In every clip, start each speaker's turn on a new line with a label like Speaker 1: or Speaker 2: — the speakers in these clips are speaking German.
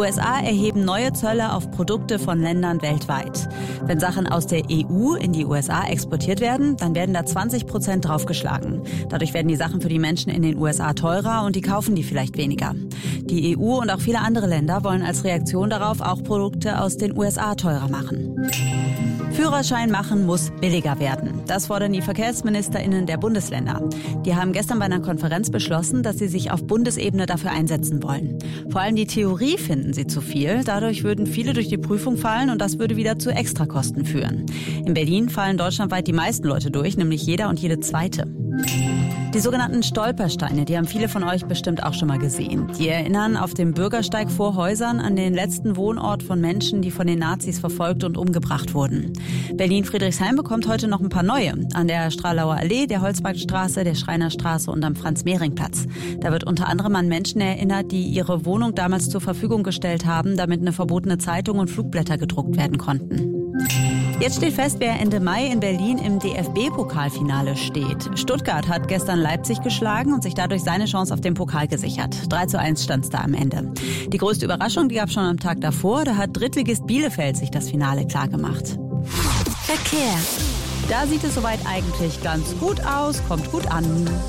Speaker 1: USA erheben neue Zölle auf Produkte von Ländern weltweit. Wenn Sachen aus der EU in die USA exportiert werden, dann werden da 20% draufgeschlagen. Dadurch werden die Sachen für die Menschen in den USA teurer und die kaufen die vielleicht weniger. Die EU und auch viele andere Länder wollen als Reaktion darauf auch Produkte aus den USA teurer machen. Führerschein machen muss billiger werden. Das fordern die VerkehrsministerInnen der Bundesländer. Die haben gestern bei einer Konferenz beschlossen, dass sie sich auf Bundesebene dafür einsetzen wollen. Vor allem die Theorie finden sie zu viel. Dadurch würden viele durch die Prüfung fallen und das würde wieder zu Extrakosten führen. In Berlin fallen deutschlandweit die meisten Leute durch, nämlich jeder und jede zweite. Die sogenannten Stolpersteine, die haben viele von euch bestimmt auch schon mal gesehen. Die erinnern auf dem Bürgersteig vor Häusern an den letzten Wohnort von Menschen, die von den Nazis verfolgt und umgebracht wurden. Berlin-Friedrichshain bekommt heute noch ein paar neue. An der Stralauer Allee, der Holzmarktstraße, der Schreinerstraße und am Franz-Mehring-Platz. Da wird unter anderem an Menschen erinnert, die ihre Wohnung damals zur Verfügung gestellt haben, damit eine verbotene Zeitung und Flugblätter gedruckt werden konnten. Jetzt steht fest, wer Ende Mai in Berlin im DFB-Pokalfinale steht. Stuttgart hat gestern Leipzig geschlagen und sich dadurch seine Chance auf den Pokal gesichert. 3:1 stand es da am Ende. Die größte Überraschung, die gab es schon am Tag davor. Da hat Drittligist Bielefeld sich das Finale klargemacht.
Speaker 2: Verkehr.
Speaker 1: Da sieht es soweit eigentlich ganz gut aus, kommt gut an.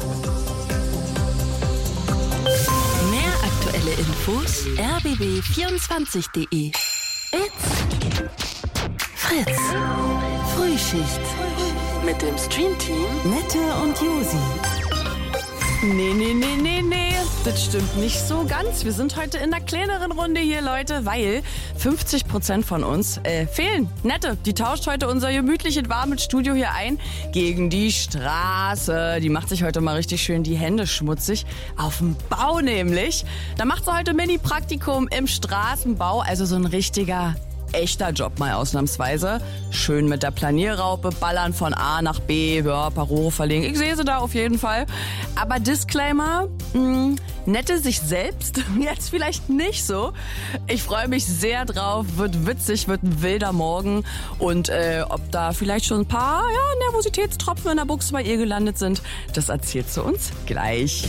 Speaker 2: Mehr aktuelle Infos rbb24.de. It's Fritz. Frühschicht. Mit dem Streamteam Nette und Josi.
Speaker 3: Nee. Das stimmt nicht so ganz. Wir sind heute in einer kleineren Runde hier, Leute, weil 50% von uns fehlen. Nette, die tauscht heute unser gemütliches, warmes Studio hier ein gegen die Straße. Die macht sich heute mal richtig schön die Hände schmutzig. Auf dem Bau nämlich. Da macht sie heute Mini-Praktikum im Straßenbau. Also so ein richtiger echter Job mal ausnahmsweise. Schön mit der Planierraupe, ballern von A nach B, ja, paar Rohre verlegen. Ich sehe sie da auf jeden Fall. Aber Disclaimer, Nette sich selbst jetzt vielleicht nicht so. Ich freue mich sehr drauf, wird witzig, wird ein wilder Morgen. Und ob da vielleicht schon ein paar Nervositätstropfen in der Buchse bei ihr gelandet sind, das erzählt sie uns gleich.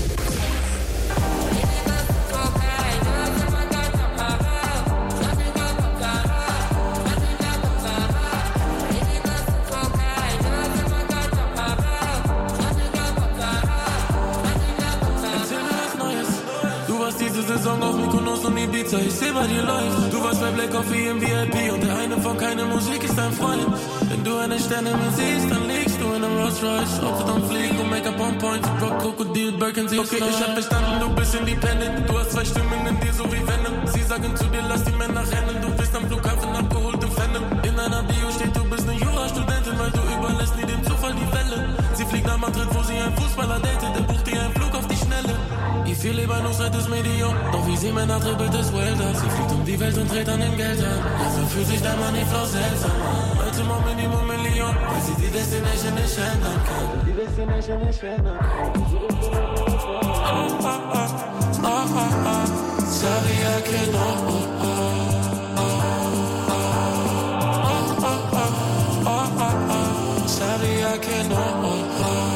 Speaker 4: Saison auf Mykonos und Ibiza, ich seh bei dir live. Du warst bei Black Coffee im VIP und der eine von keine Musik ist dein Freund. Wenn du eine Sterne mehr siehst, dann liegst du in einem Rolls Royce. Outfit am Fliegen und Make-up on point, Rock, Krokodil, Birkin, sie okay, ich hab verstanden, du bist independent. Du hast 2 Stimmen in dir, so wie Venom. Sie sagen zu dir, lass die Männer rennen. Du bist am Flughafen abgeholt im Phantom. In einer Bio steht, du bist eine Jurastudentin, weil du überlässt nie dem Zufall die Welle. Sie fliegt nach Madrid, wo sie einen Fußballer datet. Der bucht ihr einen Flug auf die Schnelle. Ihr viel lieber nur seit das Medium. Doch wie sie Männer dribbelt das Welter. Sie fliegt um die Welt und dreht an den Geld an. Also fühlt sich der Moneyflow seltsam an. Heute mal Minimum Million, weil sie die Destination nicht ändern kann. Die Destination nicht ändern kann. Sorry, I cannot. Sorry, I cannot.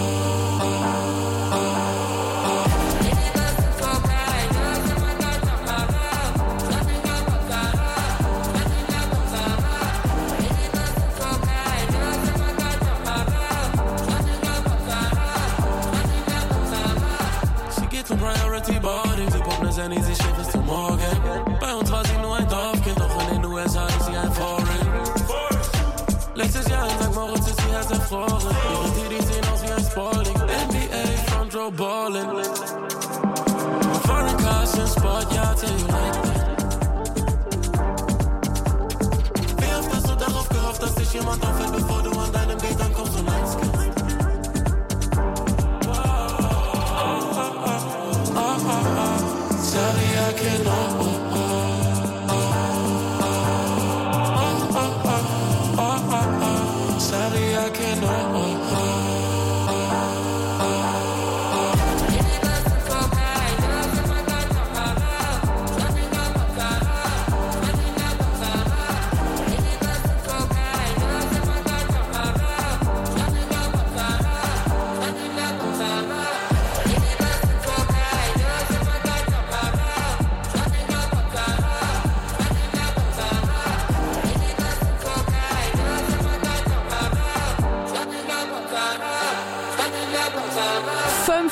Speaker 4: Sie schläft bis zum Morgen. Bei uns war sie nur ein Dorfkind, doch in den USA ist sie ein Foreign. Letztes Jahr in St. Moritz ist sie Herz erfroren. Ihre Titties sehen aus wie ein Spalding. NBA, Front Row Ballin'. Foreign cars in Sport, ja, tell you like that. Wie oft hast du darauf gehofft, dass dich jemand auffällt, bevor du an deinem Gate ankommst und eins kennst? Sorry, I cannot. Sorry, I cannot.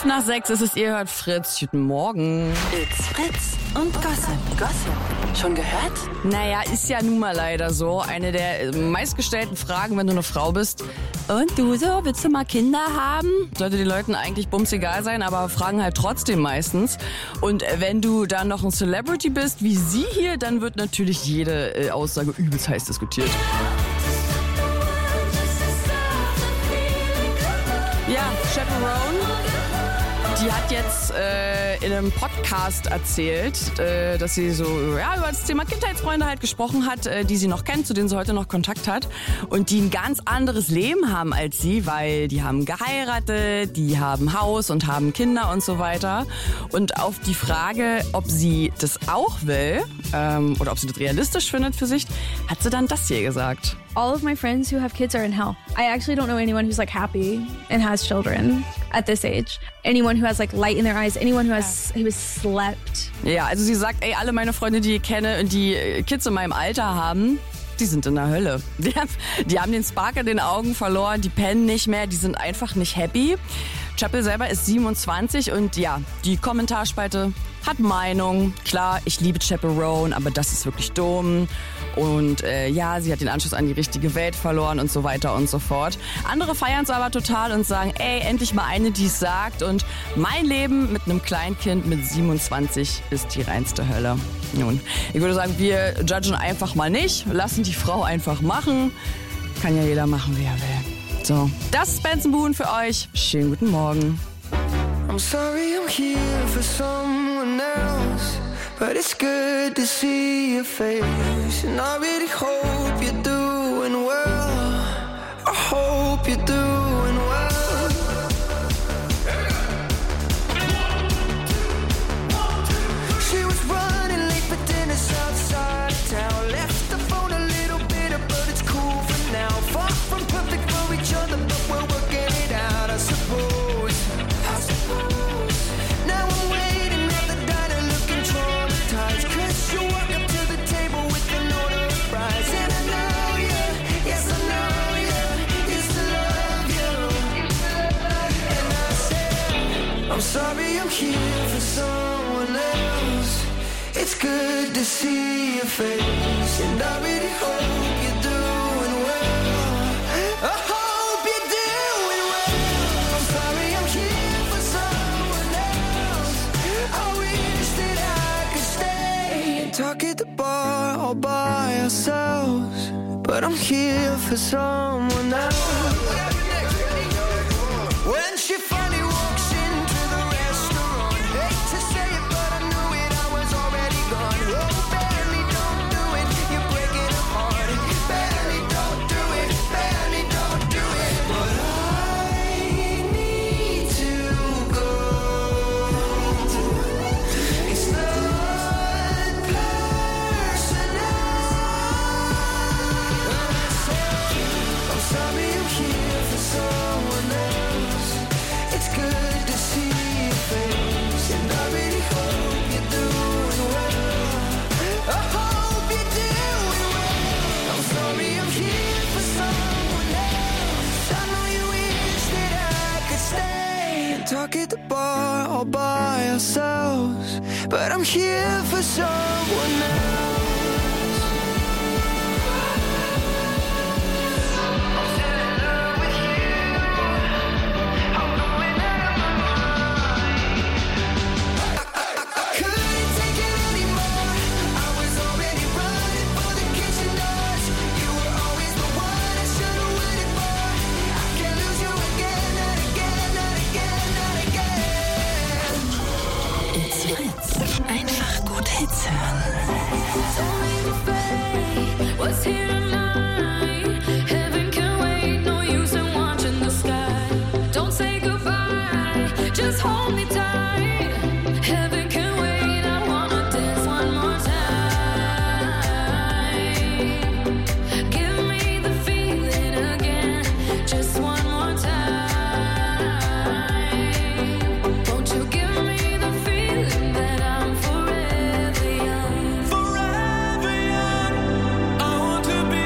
Speaker 3: 5:05 ist es, ihr hört Fritz. Guten Morgen.
Speaker 2: It's Fritz und Gossip. Schon gehört?
Speaker 3: Naja, ist ja nun mal leider so. Eine der meistgestellten Fragen, wenn du eine Frau bist. Und du so, willst du mal Kinder haben? Sollte den Leuten eigentlich bumsegal sein, aber fragen halt trotzdem meistens. Und wenn du dann noch ein Celebrity bist, wie sie hier, dann wird natürlich jede Aussage übelst heiß diskutiert. Ja, Chaperone, die hat jetzt in einem Podcast erzählt, dass sie so über das Thema Kindheitsfreunde halt gesprochen hat, die sie noch kennt, zu denen sie heute noch Kontakt hat und die ein ganz anderes Leben haben als sie, weil die haben geheiratet, die haben Haus und haben Kinder und so weiter. Und auf die Frage, ob sie das auch will oder ob sie das realistisch findet für sich, hat sie dann das hier gesagt.
Speaker 5: All of my friends who have kids are in hell. I actually don't know anyone who's like happy and has children at this age. Anyone who has like light in their eyes, anyone who has slept.
Speaker 3: Ja, also sie sagt, alle meine Freunde, die ich kenne und die Kids in meinem Alter haben, die sind in der Hölle. Die haben den Spark in den Augen verloren, die pennen nicht mehr, die sind einfach nicht happy. Chappell selber ist 27 und ja, die Kommentarspalte hat Meinung. Klar, ich liebe Chaperone, aber das ist wirklich dumm. Und sie hat den Anschluss an die richtige Welt verloren und so weiter und so fort. Andere feiern es aber total und sagen, endlich mal eine, die es sagt. Und mein Leben mit einem Kleinkind mit 27 ist die reinste Hölle. Nun, ich würde sagen, wir judgen einfach mal nicht, lassen die Frau einfach machen. Kann ja jeder machen, wie er will. So, das ist Benson Boone für euch. Schönen guten Morgen.
Speaker 6: I'm sorry I'm here for someone else, but it's good to see your face. And I really hope you're doing well. I hope you're doing well. She was running late for dinner outside town. Left the phone a little bitter, but it's cool for now. Far from perfect for each other, but we're working it out, I suppose. Now I'm waiting at the diner looking traumatized, 'cause you walk up to the table with an order of fries. And I know you, yes I know you, used to love you. And I said, I'm sorry I'm here for someone else. It's good to see your face, and I really hope you're doing well. I hope you're doing well. I'm sorry I'm here for someone else. I wish that I could stay and talk at the bar all by ourselves, but I'm here for someone else. When she finally walks into the restaurant, hate to say it, but I knew it, I was already gone. Oh, barely don't do it, you're breaking her heart. Barely don't do it, barely don't do it. But I need to go. It's not personal. I'm sorry I'm here for someone else. It's good to see your face, and I really hope you're doing well. I hope you're doing well. I'm sorry I'm here for someone else. I know you wish that I could stay and talk at the bar all by ourselves, but I'm here for someone else. Couldn't take it anymore. I was already running for the kitchen doors. You were always the one I should have waited for. I can't lose you again, not again, not again, not again.
Speaker 2: It's Fritz. Einfach gut Hits hören.
Speaker 7: Don't make me fade. What's here tonight? Heaven can wait. No use in watching the sky. Don't say goodbye. Just hold me tight. Heaven can wait. I wanna dance one more time. Give me the feeling again. Just one more time. Won't you give me the feeling that I'm forever young?
Speaker 4: Forever young. I want to be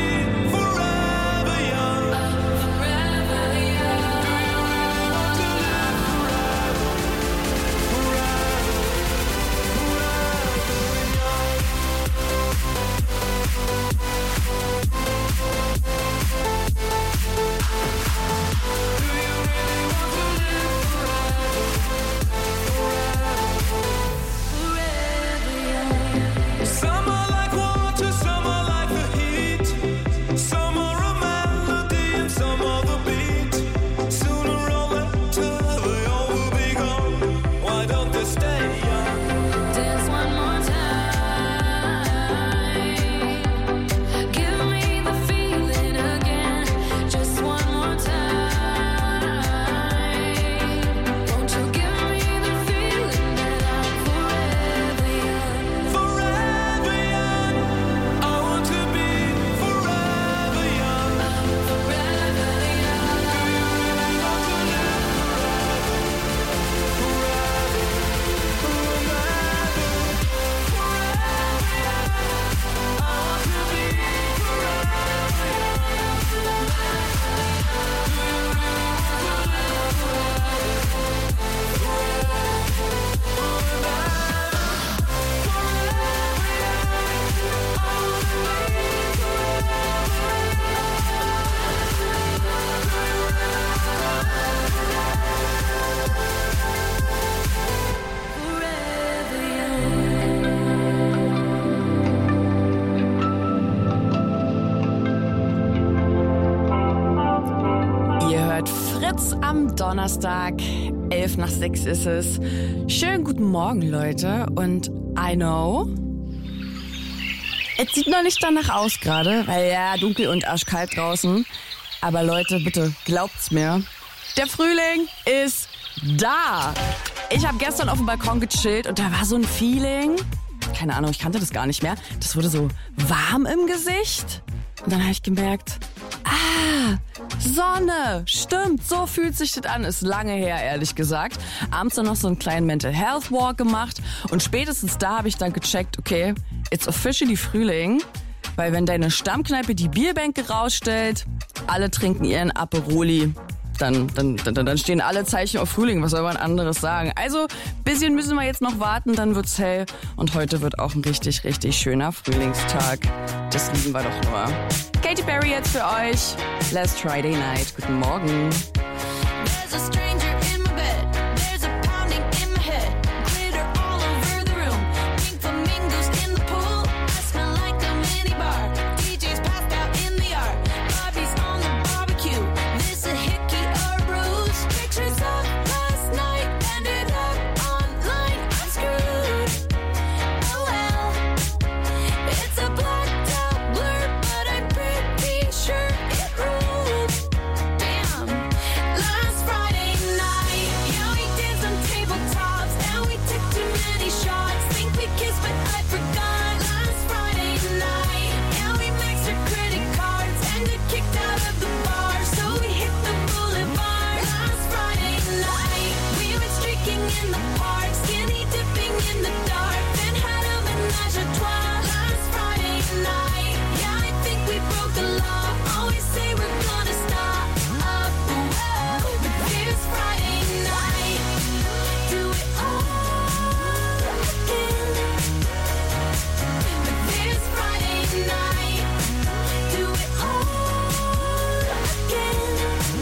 Speaker 3: hört Fritz am Donnerstag. 5:11 ist es. Schönen guten Morgen, Leute. Und I know, es sieht noch nicht danach aus gerade, weil ja, dunkel und arschkalt draußen. Aber Leute, bitte glaubt's mir, der Frühling ist da. Ich habe gestern auf dem Balkon gechillt und da war so ein Feeling. Keine Ahnung, ich kannte das gar nicht mehr. Das wurde so warm im Gesicht. Und dann habe ich gemerkt, Sonne, stimmt, so fühlt sich das an. Ist lange her, ehrlich gesagt. Abends dann noch so einen kleinen Mental Health Walk gemacht. Und spätestens da habe ich dann gecheckt, okay, it's officially Frühling. Weil wenn deine Stammkneipe die Bierbänke rausstellt, alle trinken ihren Aperoli, dann stehen alle Zeichen auf Frühling. Was soll man anderes sagen? Also, bisschen müssen wir jetzt noch warten, dann wird's hell. Und heute wird auch ein richtig, richtig schöner Frühlingstag. Das lieben wir doch nur. Katy Perry jetzt für euch. Last Friday Night. Guten Morgen.
Speaker 7: There's a stranger in my bed. There's a pounding in my head. Glitter all over the room. Pink flamingos in the pool. I smell like a mini bar. DJ's passed out in the yard. Bobby's on the barbecue. This a hickey or ruse. Pictures of last night ended up online. I'm screwed. Oh well. It's a blacked out blur, but I'm pretty sure it ruled. Damn. Last Friday night, yeah, we danced on tabletops, and we took too many shots. Think we kissed, but I forgot. Last Friday night, yeah, we maxed our credit cards and got kicked out of the bar, so we hit the boulevard. Last Friday night, we went streaking in the park, skinny dipping in the dark, then had a menage a trois. Last Friday night, yeah, I think we broke the law. Always say we're gonna stop. But this Friday night, do it all again. But this Friday night, do it all again.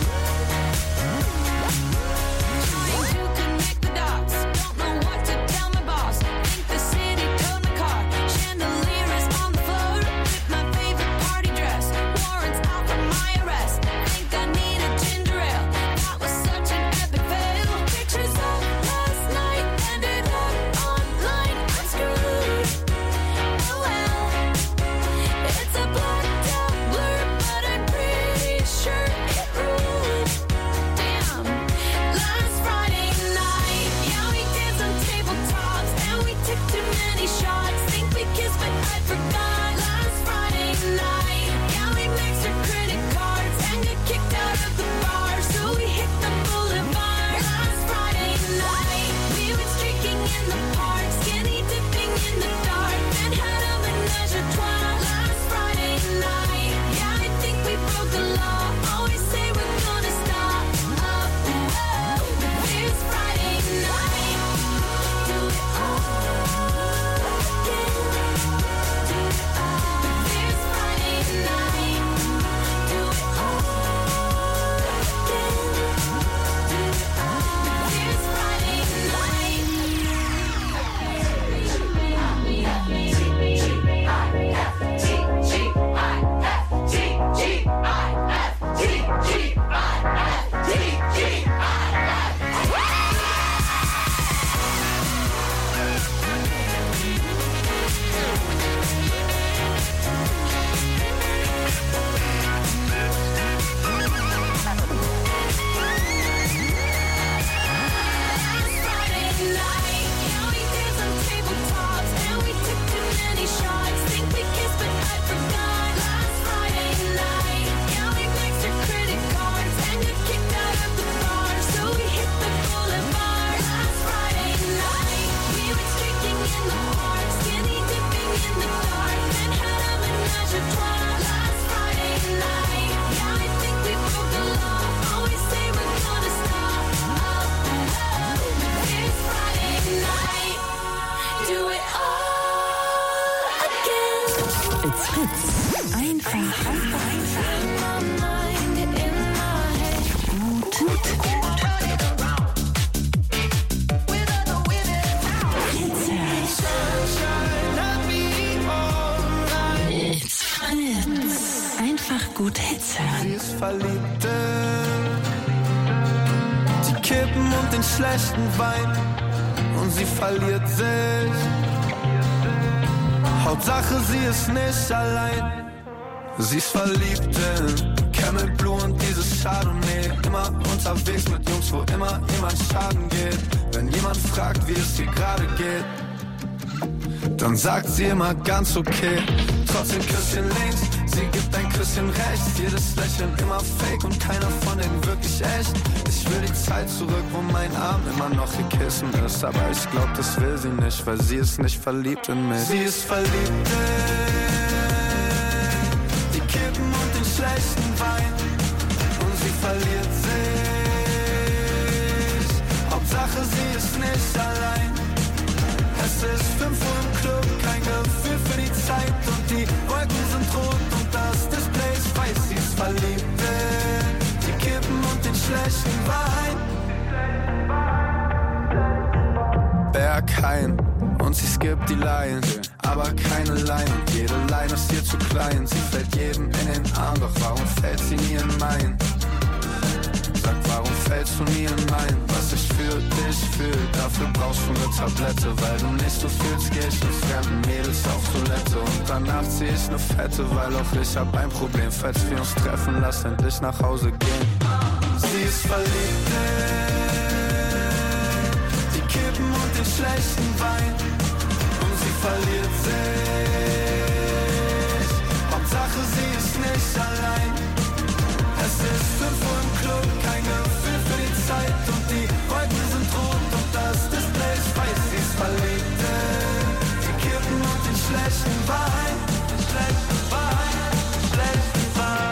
Speaker 7: Trying to connect the dots, don't know what to tell my boss. Think the city towed my car, chandelier is on the floor. With my favorite party dress, warrants out for my arrest. Think I need a ginger ale, that was such an epic fail. Pictures of last night ended up online. I'm screwed. Oh well, it's a blacked out blur, but I'm pretty sure it ruled. Damn. Last Friday night, yeah, we danced on tabletops, and we took too many shots. Think we kissed, but I forgot. Last Friday night, yeah, we maxed our credit cards and got kicked out of the bar, so we hit the boulevard. Last Friday night, we went streaking in the park, skinny dipping in the dark, then had a menage a trois. Last Friday night, yeah, I think we broke the law. Always say we're gonna stop. But this Friday night, do it all again. But this Friday night, do it all again. But this Friday
Speaker 2: It's Fritz. Einfach gut Hits hören.
Speaker 6: Verliebte Kippen und den schlechten Wein. Und sie verliert sich. Hauptsache sie ist nicht allein. Sie ist verliebt in Camel Blue und dieses Chardonnay. Immer unterwegs mit Jungs, wo immer jemand schaden geht. Wenn jemand fragt, wie es ihr gerade geht, dann sagt sie immer ganz okay. Trotzdem Küsschen links, sie gibt ein Küsschen rechts. Jedes Lächeln immer fake und keiner von denen wirklich echt. Ich will die Zeit zurück, wo mein Arm immer noch ihr Kissen ist. Aber ich glaub, das will sie nicht, weil sie ist nicht verliebt in mich. Sie ist verliebt in die Kippen und den schlechten Wein. Und sie verliert sich. Hauptsache sie ist nicht allein. Es ist 5 Uhr im Club, kein Gefühl für die Zeit. Und die Wolken sind rot und das Display ist weiß. Sie ist verliebt in die Kippen und den schlechten Wein. Berghain und sie skippt die Line, aber keine Line. Und jede Line ist ihr zu klein. Sie fällt jedem in den Arm, doch warum fällt sie nie in meinen? Sag, warum fällst du nie in mein? Was ich für dich fühl, dafür brauchst du eine Tablette. Weil du nicht so fühlst, geh ich mit fremden Mädels auf Toilette. Und danach zieh ich eine Fette, weil auch ich hab ein Problem. Falls wir uns treffen, lass endlich nach Hause gehen. Sie ist verliebt in die Kippen und den schlechten Wein. Und sie verliert sich. Hauptsache sie ist nicht allein. Es ist 5 Uhr im Club, kein Gefühl für die Zeit. Und die Wolken sind rot und das Display ist weiß. Sie ist verliebt in die Kippen und den schlechten Wein. Den schlechten Wein, den schlechten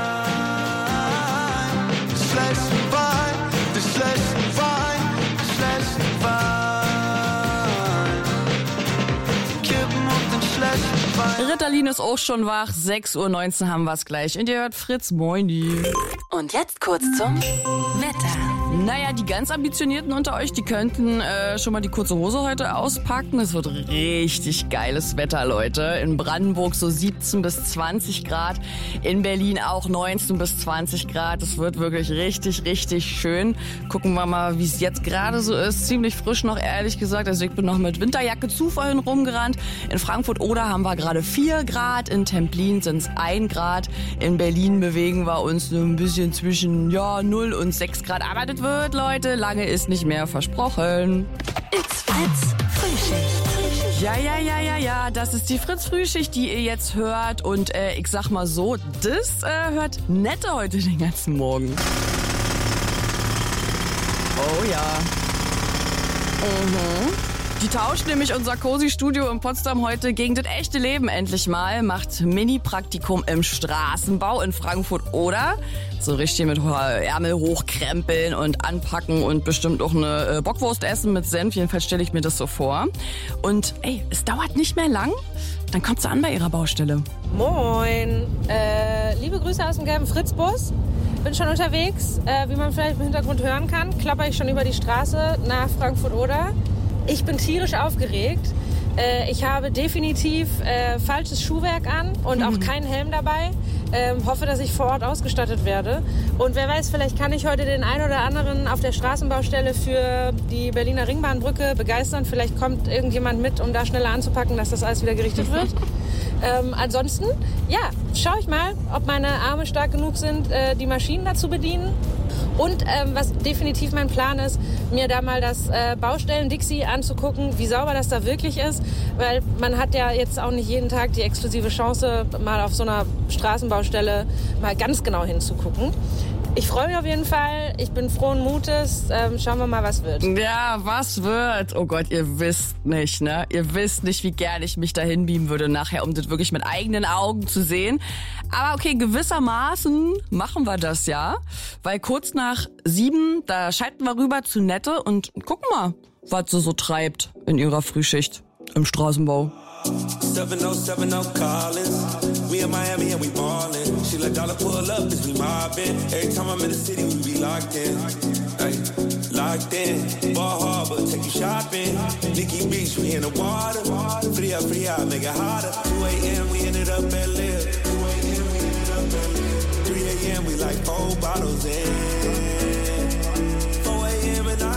Speaker 6: Wein. Den schlechten Wein, den schlechten Wein, den schlechten Wein. Die Kippen und den schlechten Wein.
Speaker 3: Ritalin ist auch schon wach. 6:19 Uhr haben wir es gleich. Und ihr hört Fritz, moini.
Speaker 2: Und jetzt kurz zum Wetter.
Speaker 3: Naja, die ganz Ambitionierten unter euch, die könnten schon mal die kurze Hose heute auspacken. Es wird richtig geiles Wetter, Leute. In Brandenburg so 17 bis 20 Grad. In Berlin auch 19 bis 20 Grad. Es wird wirklich richtig, richtig schön. Gucken wir mal, wie es jetzt gerade so ist. Ziemlich frisch noch, ehrlich gesagt. Also ich bin noch mit Winterjacke zu vorhin rumgerannt. In Frankfurt-Oder haben wir gerade 4 Grad. In Templin sind es 1 Grad. In Berlin bewegen wir uns so ein bisschen zwischen 0 und 6 Grad. Aber das wird, Leute, lange ist nicht mehr versprochen.
Speaker 2: It's Fritz Frühschicht.
Speaker 3: Ja, das ist die Fritz-Frühschicht, die ihr jetzt hört. Und ich sag mal so, das hört Nette heute den ganzen Morgen. Oh ja. Die tauscht nämlich unser Cozy-Studio in Potsdam heute gegen das echte Leben endlich mal. Macht Mini-Praktikum im Straßenbau in Frankfurt-Oder. So richtig mit Ärmel hochkrempeln und anpacken und bestimmt auch eine Bockwurst essen mit Senf. Jedenfalls stelle ich mir das so vor. Und es dauert nicht mehr lang. Dann kommt sie an bei ihrer Baustelle.
Speaker 8: Moin. Liebe Grüße aus dem gelben Fritzbus. Bin schon unterwegs. Wie man vielleicht im Hintergrund hören kann, klapper ich schon über die Straße nach Frankfurt-Oder. Ich bin tierisch aufgeregt. Ich habe definitiv falsches Schuhwerk an und auch keinen Helm dabei. Hoffe, dass ich vor Ort ausgestattet werde. Und wer weiß, vielleicht kann ich heute den einen oder anderen auf der Straßenbaustelle für die Berliner Ringbahnbrücke begeistern. Vielleicht kommt irgendjemand mit, um da schneller anzupacken, dass das alles wieder gerichtet wird. Ansonsten, schaue ich mal, ob meine Arme stark genug sind, die Maschinen da zu bedienen. Und was definitiv mein Plan ist, mir da mal das Baustellen-Dixie anzugucken, wie sauber das da wirklich ist. Weil man hat ja jetzt auch nicht jeden Tag die exklusive Chance, mal auf so einer Straßenbaustelle mal ganz genau hinzugucken. Ich freue mich auf jeden Fall. Ich bin frohen Mutes. Schauen wir mal, was wird.
Speaker 3: Ja, was wird? Oh Gott, ihr wisst nicht, ne? Ihr wisst nicht, wie gern ich mich dahin beamen würde nachher, um das wirklich mit eigenen Augen zu sehen. Aber okay, gewissermaßen machen wir das ja. Weil kurz nach 7, da schalten wir rüber zu Nette und gucken mal, was sie so treibt in ihrer Frühschicht im Straßenbau.
Speaker 4: 7070 Collins. We in Miami and we ballin'. She let dollar pull up as we mobbin'. Every time I'm in the city, we be locked in. Ay, locked in. Ball Harbor, take you shopping. Nikki Beach, we in the water. Free up, make it hotter. 2 a.m. we ended up at Liv. 3 a.m. we like 4 bottles in. 4 a.m. and I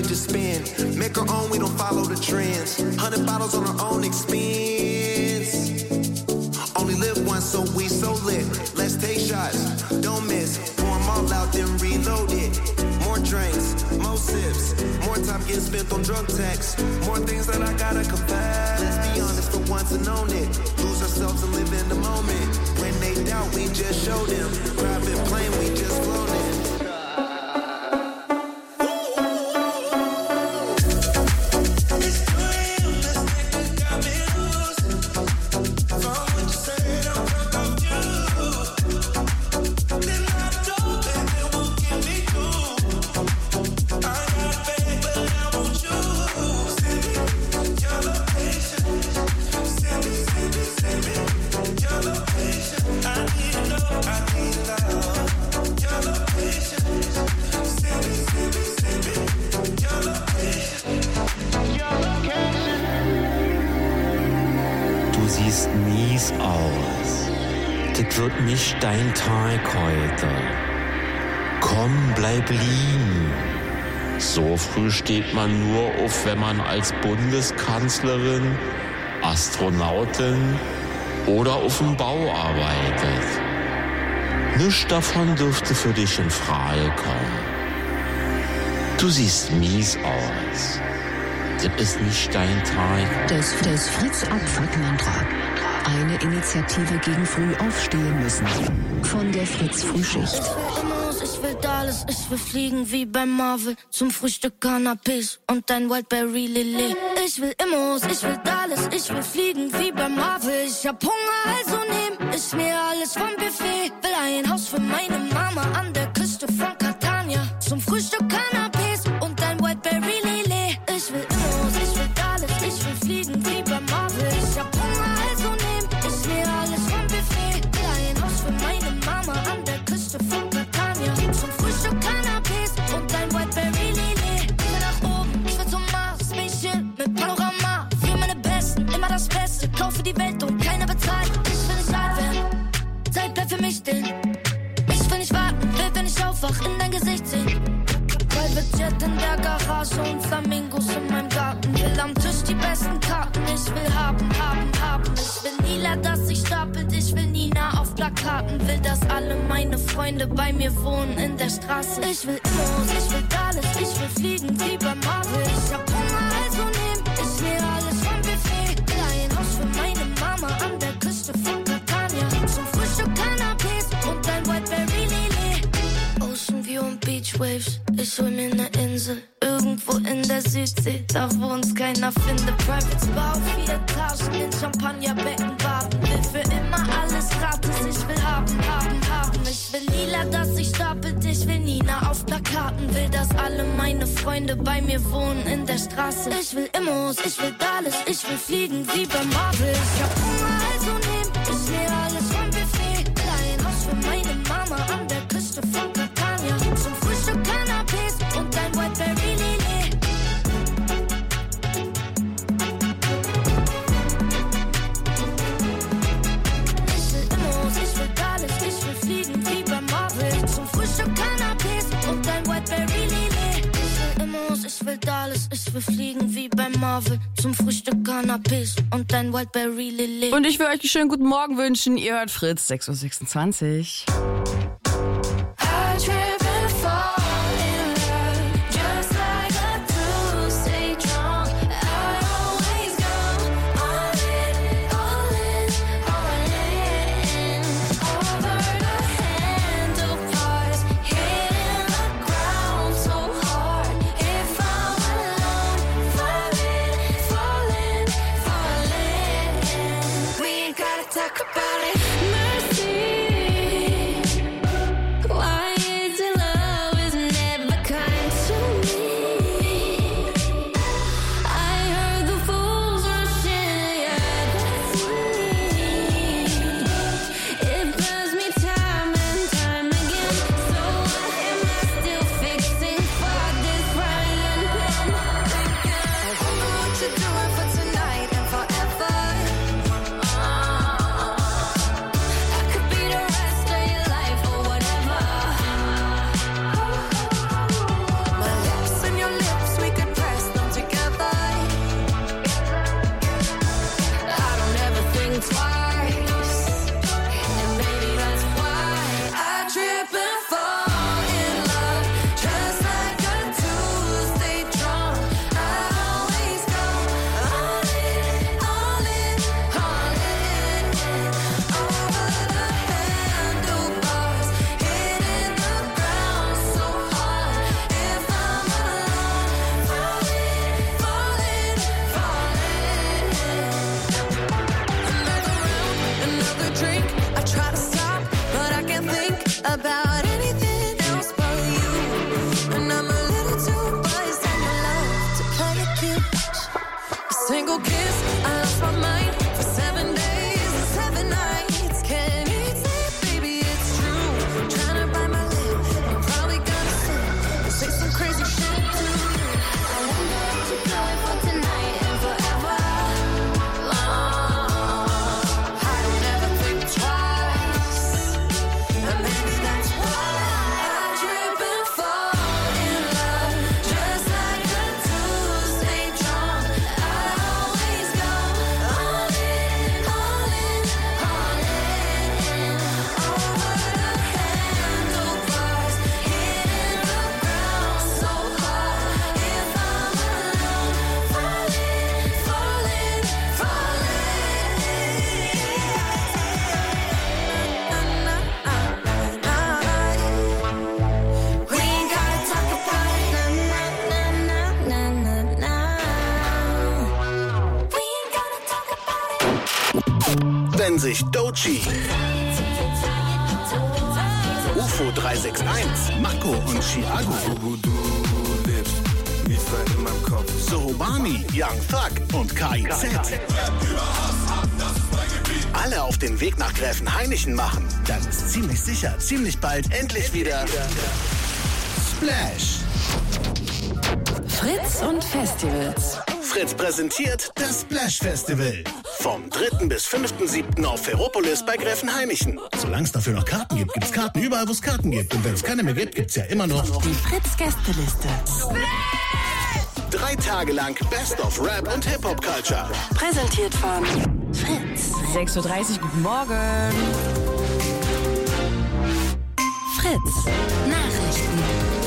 Speaker 6: to spend. Make our own, we don't follow the trends. 100 bottles on our own expense. Only live once, so we so lit. Let's take shots, don't miss. Pour 'em all out, then reload it. More drinks, more sips. More time getting spent on drunk texts. More things that I gotta confess. Let's be honest for once and own it. Lose ourselves and live in the moment. When they doubt, we just show them. Private plane, we just flown in.
Speaker 9: Wird nicht dein Tag heute. Komm, bleib liegen. So früh steht man nur auf, wenn man als Bundeskanzlerin, Astronautin oder auf dem Bau arbeitet. Nichts davon dürfte für dich in Frage kommen. Du siehst mies aus. Das ist nicht dein Tag.
Speaker 2: Das Fritz-Abfuck-Mantra. Eine Initiative gegen früh aufstehen müssen. Von der Fritz-Frühschicht.
Speaker 10: Ich will alles, ich will fliegen wie bei Marvel. Zum Frühstück Cannabis und ein Wildberry Lillet. Ich will Immos, ich will alles, ich will fliegen wie bei Marvel. Ich hab Hunger, also nehm ich mir alles vom Buffet. Will ein Haus für meine Mama an der Küste von Catania. Zum Frühstück Cannabis und ein Wildberry Lillet. Ich will Immos, ich will alles, ich will fliegen wie bei Marvel. Ich hab Hunger, also nehm ich mir alles vom Buffet. Will ein Haus für meine Mama an der Küste von Catania. Zum Frühstück Cannabis und ein Wildberry Lillet. Ich will nach oben, ich will zum Mars. Spaceship mit Panorama. Wir meine Besten, immer das Beste. Kaufe die Welt und keiner bezahlt. Ich will nicht alt werden, Zeit bleibt für mich stehen. Ich will nicht warten, will, wenn ich aufwach, in dein Gesicht sehen. Private Jet in der Garage und Flamingos in meinem Garten. Will am Tisch die besten Karten. Ich will haben. Ich will Nila, dass sich stapelt. Ich will Nina auf Plakaten. Will, dass alle meine Freunde bei mir wohnen in der Straße. Ich will Immos, ich will alles. Ich will fliegen wie bei Marvel. Ich hab Hunger, also nehm ich mir alles vom Buffet. Will ein Haus für meine Mama an der Küste von Catania. Zum Frühstück Cannabis und ein Wildberry Lillet. Ocean View und Beach Waves. Ich hol mir ne Insel, irgendwo in der Südsee, da wo uns keiner findet. Private Spa auf 4 Etagen, in Champagnerbecken baden. Will für immer alles gratis, ich will haben. Ich will Lila, dass sich stapelt, ich will Nina auf Plakaten. Will, dass alle meine Freunde bei mir wohnen in der Straße. Ich will Immos, ich will alles, ich will fliegen wie bei Marvel. Ich hab Hunger, also nehm ich mir alles vom Buffet. Will ein Haus für meine Mama an der Küste von Catania. Zum Frühstück Cannabis und ein Wildberry Lillet. Ich will Immos, ich will alles, ich will fliegen wie bei Marvel. Zum Frühstück Cannabis und ein Wildberry Lillet. Ich will Immos, ich will alles, ich will fliegen wie bei Marvel. Zum Frühstück Cannabis und ein Wildberry Lillet.
Speaker 3: Und ich will euch einen schönen guten Morgen wünschen. Ihr hört Fritz, 6:26 Uhr.
Speaker 7: Talk about it. Mercy.
Speaker 11: Wenn sich Doechii, UFO 361, Mako und Chiago, Sohobani, Young Thug und KIZ alle auf den Weg nach Gräfenhainichen machen, dann ist ziemlich sicher, ziemlich bald endlich wieder Splash.
Speaker 3: Fritz und Festivals.
Speaker 11: Fritz präsentiert das Splash Festival. Vom 3. bis 5.7. auf Ferropolis bei Gräfenhainichen. Solange es dafür noch Karten gibt, gibt's Karten überall, wo es Karten gibt. Und wenn es keine mehr gibt, gibt's ja immer noch
Speaker 3: die Fritz-Gästeliste.
Speaker 11: 3 Tage lang Best of Rap und Hip-Hop-Culture.
Speaker 3: Präsentiert von Fritz. 6.30 Uhr, guten Morgen. Fritz. Nachrichten.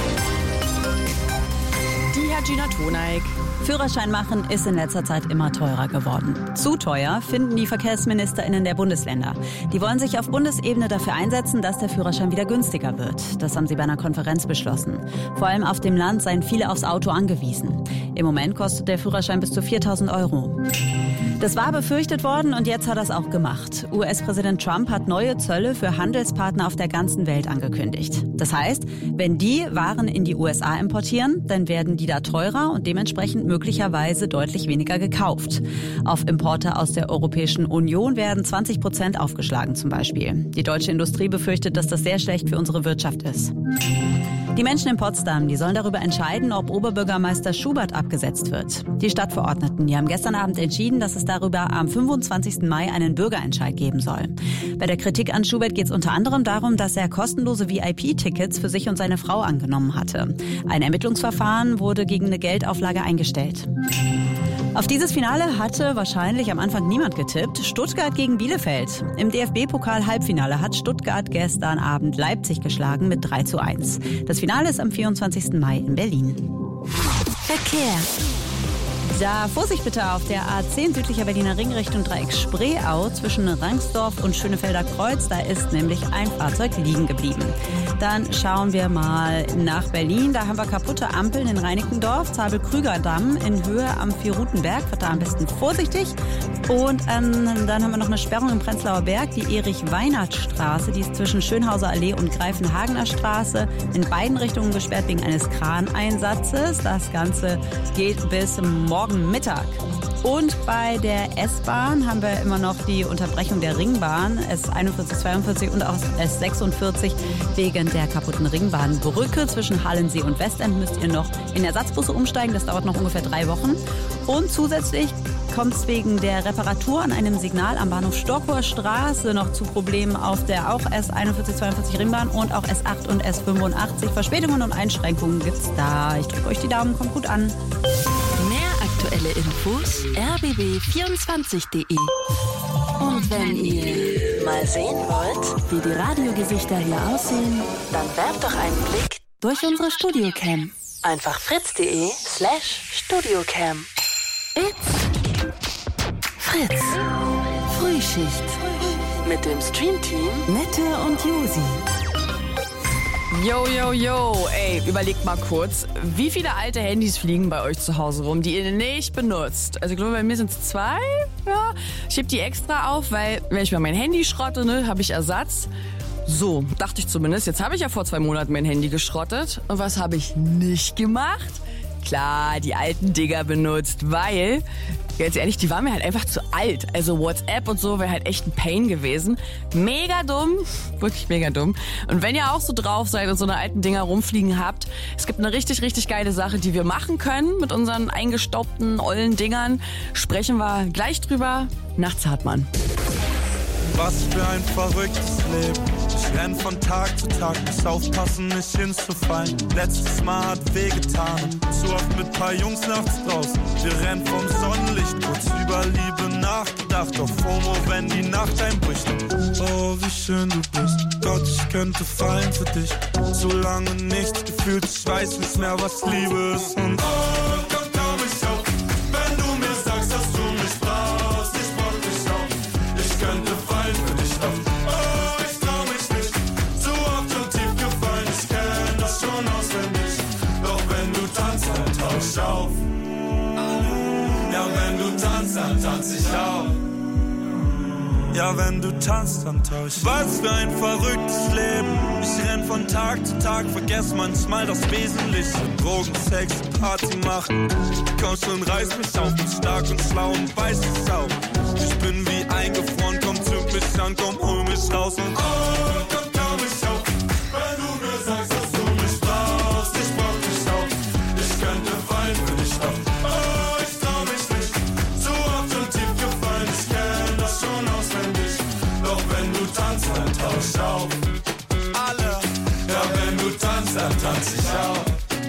Speaker 3: Die hat Gina Toneik.
Speaker 1: Führerschein machen ist in letzter Zeit immer teurer geworden. Zu teuer finden die VerkehrsministerInnen der Bundesländer. Die wollen sich auf Bundesebene dafür einsetzen, dass der Führerschein wieder günstiger wird. Das haben sie bei einer Konferenz beschlossen. Vor allem auf dem Land seien viele aufs Auto angewiesen. Im Moment kostet der Führerschein bis zu 4.000 €. Das war befürchtet worden und jetzt hat er es auch gemacht. US-Präsident Trump hat neue Zölle für Handelspartner auf der ganzen Welt angekündigt. Das heißt, wenn die Waren in die USA importieren, dann werden die da teurer und dementsprechend möglicherweise deutlich weniger gekauft. Auf Importe aus der Europäischen Union werden 20% aufgeschlagen zum Beispiel. Die deutsche Industrie befürchtet, dass das sehr schlecht für unsere Wirtschaft ist. Die Menschen in Potsdam, die sollen darüber entscheiden, ob Oberbürgermeister Schubert abgesetzt wird. Die Stadtverordneten, die haben gestern Abend entschieden, dass es darüber am 25. Mai einen Bürgerentscheid geben soll. Bei der Kritik an Schubert geht es unter anderem darum, dass er kostenlose VIP-Tickets für sich und seine Frau angenommen hatte. Ein Ermittlungsverfahren wurde gegen eine Geldauflage eingestellt. Auf dieses Finale hatte wahrscheinlich am Anfang niemand getippt. Stuttgart gegen Bielefeld. Im DFB-Pokal-Halbfinale hat Stuttgart gestern Abend Leipzig geschlagen mit 3:1. Das Finale ist am 24. Mai in Berlin.
Speaker 3: Verkehr.
Speaker 1: Da Vorsicht bitte auf der A10 südlicher Berliner Ring Richtung Dreieck Spreeau zwischen Rangsdorf und Schönefelder Kreuz. Da ist nämlich ein Fahrzeug liegen geblieben. Dann schauen wir mal nach Berlin. Da haben wir kaputte Ampeln in Reinickendorf, Zabel-Krüger-Damm in Höhe am Vierrutenberg. Wird da am besten vorsichtig. Und dann haben wir noch eine Sperrung im Prenzlauer Berg, die Erich-Weinert-Straße. Die ist zwischen Schönhauser Allee und Greifenhagener Straße. In beiden Richtungen gesperrt wegen eines Kraneinsatzes. Das Ganze geht bis morgen Mittag. Und bei der S-Bahn haben wir immer noch die Unterbrechung der Ringbahn, S41, 42 und auch S46 wegen der kaputten Ringbahnbrücke. Zwischen Halensee und Westend müsst ihr noch in Ersatzbusse umsteigen. Das dauert noch ungefähr 3 Wochen. Und zusätzlich kommt es wegen der Reparatur an einem Signal am Bahnhof Stockower Straße noch zu Problemen auf der auch S41, 42 Ringbahn und auch S8 und S85. Verspätungen und Einschränkungen gibt's da. Ich drücke euch die Daumen, kommt gut an.
Speaker 3: Mehr aktuelle Infos rbb24.de. Und wenn ihr mal sehen wollt, wie die Radiogesichter hier aussehen, dann werft doch einen Blick durch unsere Studiocam. Einfach fritz.de/Studiocam. It's Fritz. Frühschicht. Mit dem Streamteam Nette und Josi. Yo, yo, yo. Ey, überlegt mal kurz, wie viele alte Handys fliegen bei euch zu Hause rum, die ihr nicht benutzt? Also ich glaube, bei mir sind es 2. Ja, ich heb die extra auf, weil wenn ich mal mein Handy schrotte, ne, habe ich Ersatz. So, dachte ich zumindest. Jetzt habe ich ja vor 2 Monaten mein Handy geschrottet. Und was habe ich nicht gemacht? Klar, die alten Dinger benutzt, weil, ganz ehrlich, die waren mir halt einfach zu alt. Also WhatsApp und so wäre halt echt ein Pain gewesen. Mega dumm, wirklich mega dumm. Und wenn ihr auch so drauf seid und so eine alten Dinger rumfliegen habt, es gibt eine richtig, richtig geile Sache, die wir machen können mit unseren eingestaubten, ollen Dingern. Sprechen wir gleich drüber nach Zartmann.
Speaker 12: Was für ein verrücktes Leben. Ich renn von Tag zu Tag, muss aufpassen, nicht hinzufallen. Letztes Mal hat wehgetan, zu oft mit paar Jungs nachts draußen. Wir rennen vom Sonnenlicht, kurz über Liebe nachgedacht. Auf FOMO, wenn die Nacht einbricht. Oh, wie schön du bist, Gott, ich könnte fallen für dich. So lange nichts gefühlt, ich weiß nicht mehr, was Liebe ist. Und oh, komm mich auf, wenn du mir sagst, dass du mich brauchst. Ich brauch dich auch, ich könnte fallen für dich auf. Oh, ich trau mich nicht, zu oft und tief gefallen. Ich kenn das schon auswendig, doch wenn du tanzt, dann tausch auf. Ja, wenn du tanzt, dann tanz ich auf. Ja, wenn du tanzt, dann tausch. Was für ein verrücktes Leben. Ich renn von Tag zu Tag, vergess manchmal das Wesentliche. Drogen, Sex, Party machen. Komm schon, reiß mich auf, bin stark und schlau und weiß es auch. Ich bin wie eingefroren, komm, zünd mich an, komm, hol mich raus und komm mich auf. Wenn du mir sagst, dass du mich brauchst, ich brauch dich auch. Ich könnte fallen für dich doch. Ich trau mich nicht, zu oft und tief gefallen. Ich kenn das schon auswendig. Doch wenn du tanzt, dann tausch auf. Alle, ja, wenn du tanzt, dann tanz ich auch.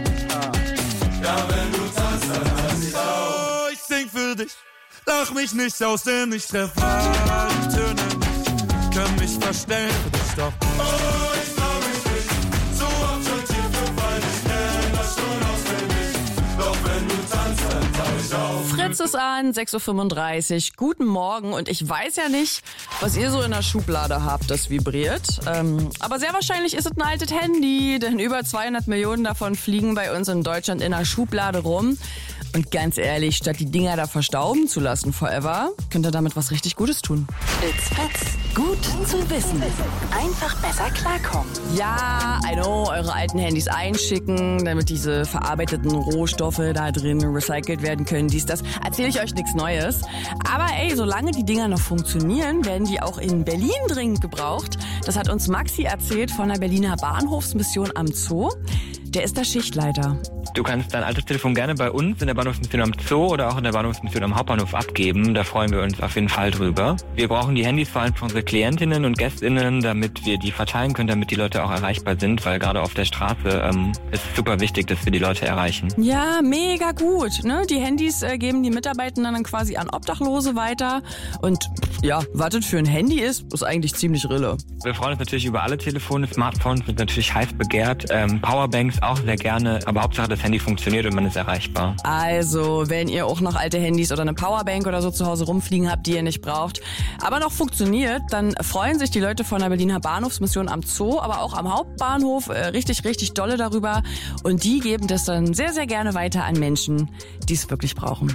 Speaker 12: Ja, wenn du tanzt, dann tanz ich auch. Ich sing für dich, lach mich nicht aus, denn ich treff alle Töne nicht. Kann mich verstellen für dich doch. Ich trau mich nicht, so oft schon tief gefallen. Ich kenn das schon auswendig. Doch wenn du tanzt, dann tausch ich auf.
Speaker 3: Fritz ist an, 6.35 Uhr. Guten Morgen. Und ich weiß ja nicht, was ihr so in der Schublade habt, das vibriert. Aber sehr wahrscheinlich ist es ein altes Handy, denn über 200 Millionen davon fliegen bei uns in Deutschland in der Schublade rum. Und ganz ehrlich, statt die Dinger da verstauben zu lassen forever, könnt ihr damit was richtig Gutes tun.
Speaker 2: It's Fritz. Gut zu wissen. Einfach besser klarkommen.
Speaker 3: Ja, I know, eure alten Handys einschicken, damit diese verarbeiteten Rohstoffe da drin recycelt werden können. Das erzähle ich euch nichts Neues. Aber ey, solange die Dinger noch funktionieren, werden die auch in Berlin dringend gebraucht. Das hat uns Maxi erzählt von der Berliner Bahnhofsmission am Zoo. Der ist der Schichtleiter.
Speaker 13: Du kannst dein altes Telefon gerne bei uns in der Bahnhofsmission am Zoo oder auch in der Bahnhofsmission am Hauptbahnhof abgeben. Da freuen wir uns auf jeden Fall drüber. Wir brauchen die Handys vor allem für unsere Klientinnen und GästInnen, damit wir die verteilen können, damit die Leute auch erreichbar sind, weil gerade auf der Straße ist es super wichtig, dass wir die Leute erreichen.
Speaker 3: Ja, mega gut. Ne? Die Handys geben die Mitarbeitenden dann quasi an Obdachlose weiter. Und ja, was das für ein Handy ist eigentlich ziemlich Rille.
Speaker 13: Wir freuen uns natürlich über alle Telefone. Smartphones sind natürlich heiß begehrt. Powerbanks auch sehr gerne. Aber Hauptsache, das Handy funktioniert und man ist erreichbar.
Speaker 3: Also, wenn ihr auch noch alte Handys oder eine Powerbank oder so zu Hause rumfliegen habt, die ihr nicht braucht, aber noch funktioniert, dann freuen sich die Leute von der Berliner Bahnhofsmission am Zoo, aber auch am Hauptbahnhof richtig, richtig dolle darüber. Und die geben das dann sehr, sehr gerne weiter an Menschen, die es wirklich brauchen.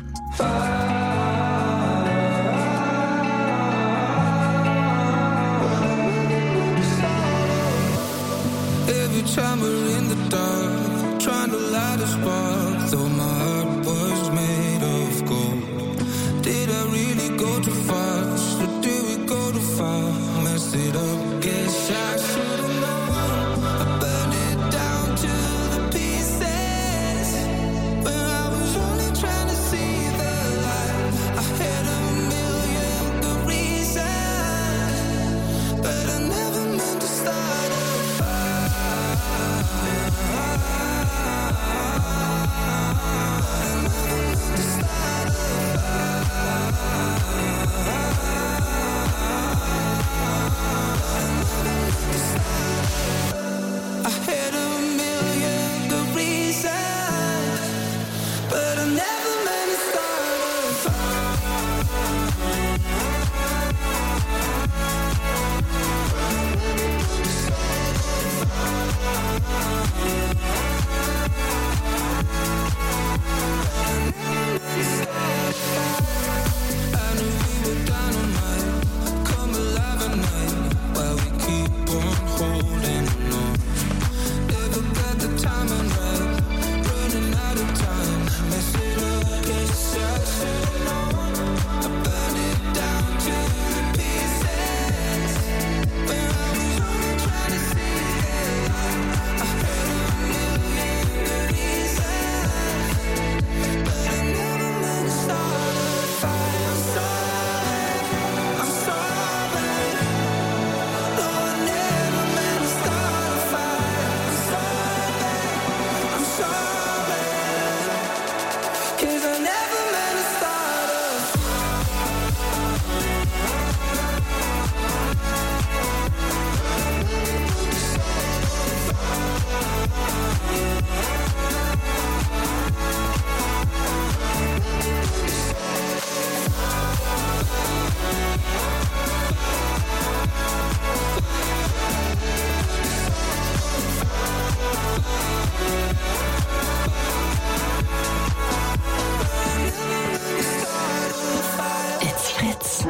Speaker 6: Every time we're in the dark, trying to light a spark, though my heart was made of gold. Did I really go too fast, or did we go too far? Messed it up, guess I should've known. I burned it down to the pieces, when I was only trying to see the light.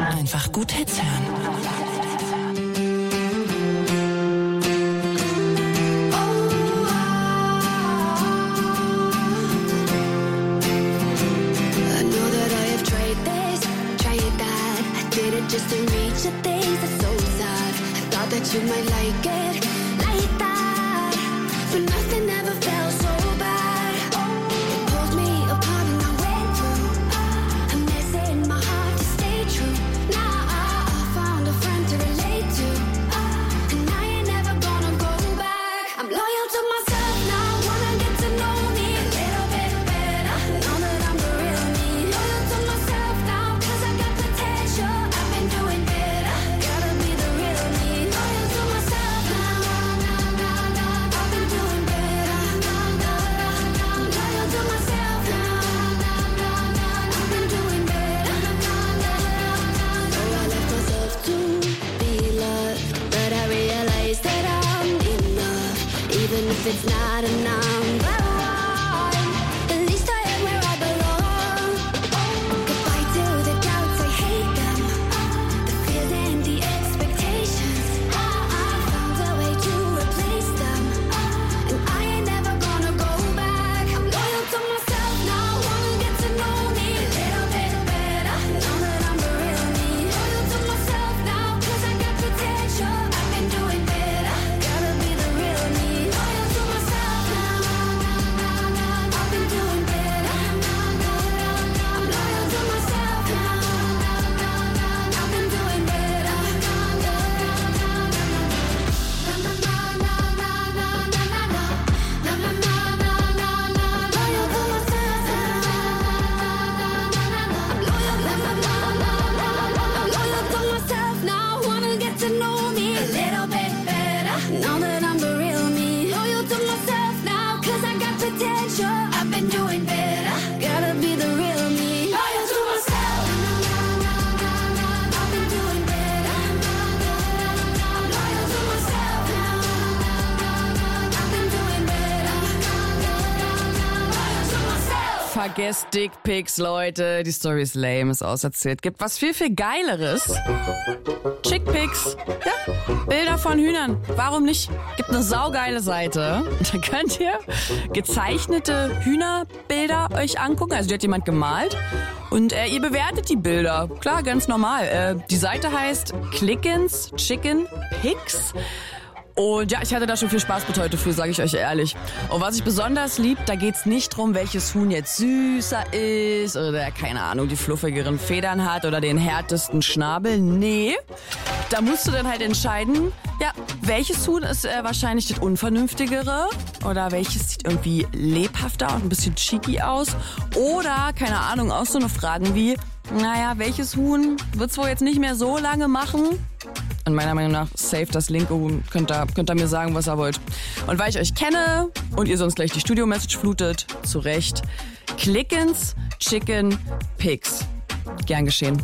Speaker 2: Einfach gut Hits hören.
Speaker 10: Just to reach a taste that's so sad. I thought that you might like it, like that. But nothing ever felt so bad. It pulled me apart and I went through a mess in my heart to stay true. Now I found a friend to relate to, and I ain't never gonna go back. I'm loyal to myself now, wanna get to know me a little bit better. Know that I'm the real me. Loyal to myself now, 'cause I got potential. Doing better, gotta be the real me. Loyal to myself now, I've been doing better. Loyal to myself now, I've been doing better. So I left myself to be loved, but I realized that I'm enough, even if it's not a number one. At least I am where I belong. Goodbye to the doubts, I hate them. And the expectations, I found a way to replace them, and I ain't never gonna go back. I'm loyal to myself now, wanna get to know me a little bit better. Know that I'm the real me. Loyal to myself now, 'cause I got potential. I've been doing better, gotta be the real me. Loyal to myself now, I've been doing better. I'm loyal to myself now, I've been doing better. I've been doing better, gotta be the real me. Loyal to myself, I've been doing better. Loyal to myself, I've been doing better. Loyal to myself.
Speaker 3: Vergesst Dickpics, Leute. Die Story ist lame, ist auserzählt. Gibt was viel, viel Geileres. Chickpics. Ja, Bilder von Hühnern. Warum nicht? Gibt eine saugeile Seite. Da könnt ihr gezeichnete Hühnerbilder euch angucken. Also die hat jemand gemalt. Und ihr bewertet die Bilder. Klar, ganz normal. Die Seite heißt Clickins Chicken Pics. Und ja, ich hatte da schon viel Spaß mit heute früh, sage ich euch ehrlich. Und was ich besonders lieb, da geht's nicht drum, welches Huhn jetzt süßer ist oder, keine Ahnung, die fluffigeren Federn hat oder den härtesten Schnabel. Nee, da musst du dann halt entscheiden, ja, welches Huhn ist wahrscheinlich das unvernünftigere oder welches sieht irgendwie lebhafter und ein bisschen cheeky aus. Oder, keine Ahnung, auch so eine Fragen wie, naja, welches Huhn wird's wohl jetzt nicht mehr so lange machen? Und meiner Meinung nach safe das linke Huhn. Könnt ihr mir sagen, was ihr wollt. Und weil ich euch kenne und ihr sonst gleich die Studio-Message flutet, zu Recht, Clickins Chicken Pics. Gern geschehen.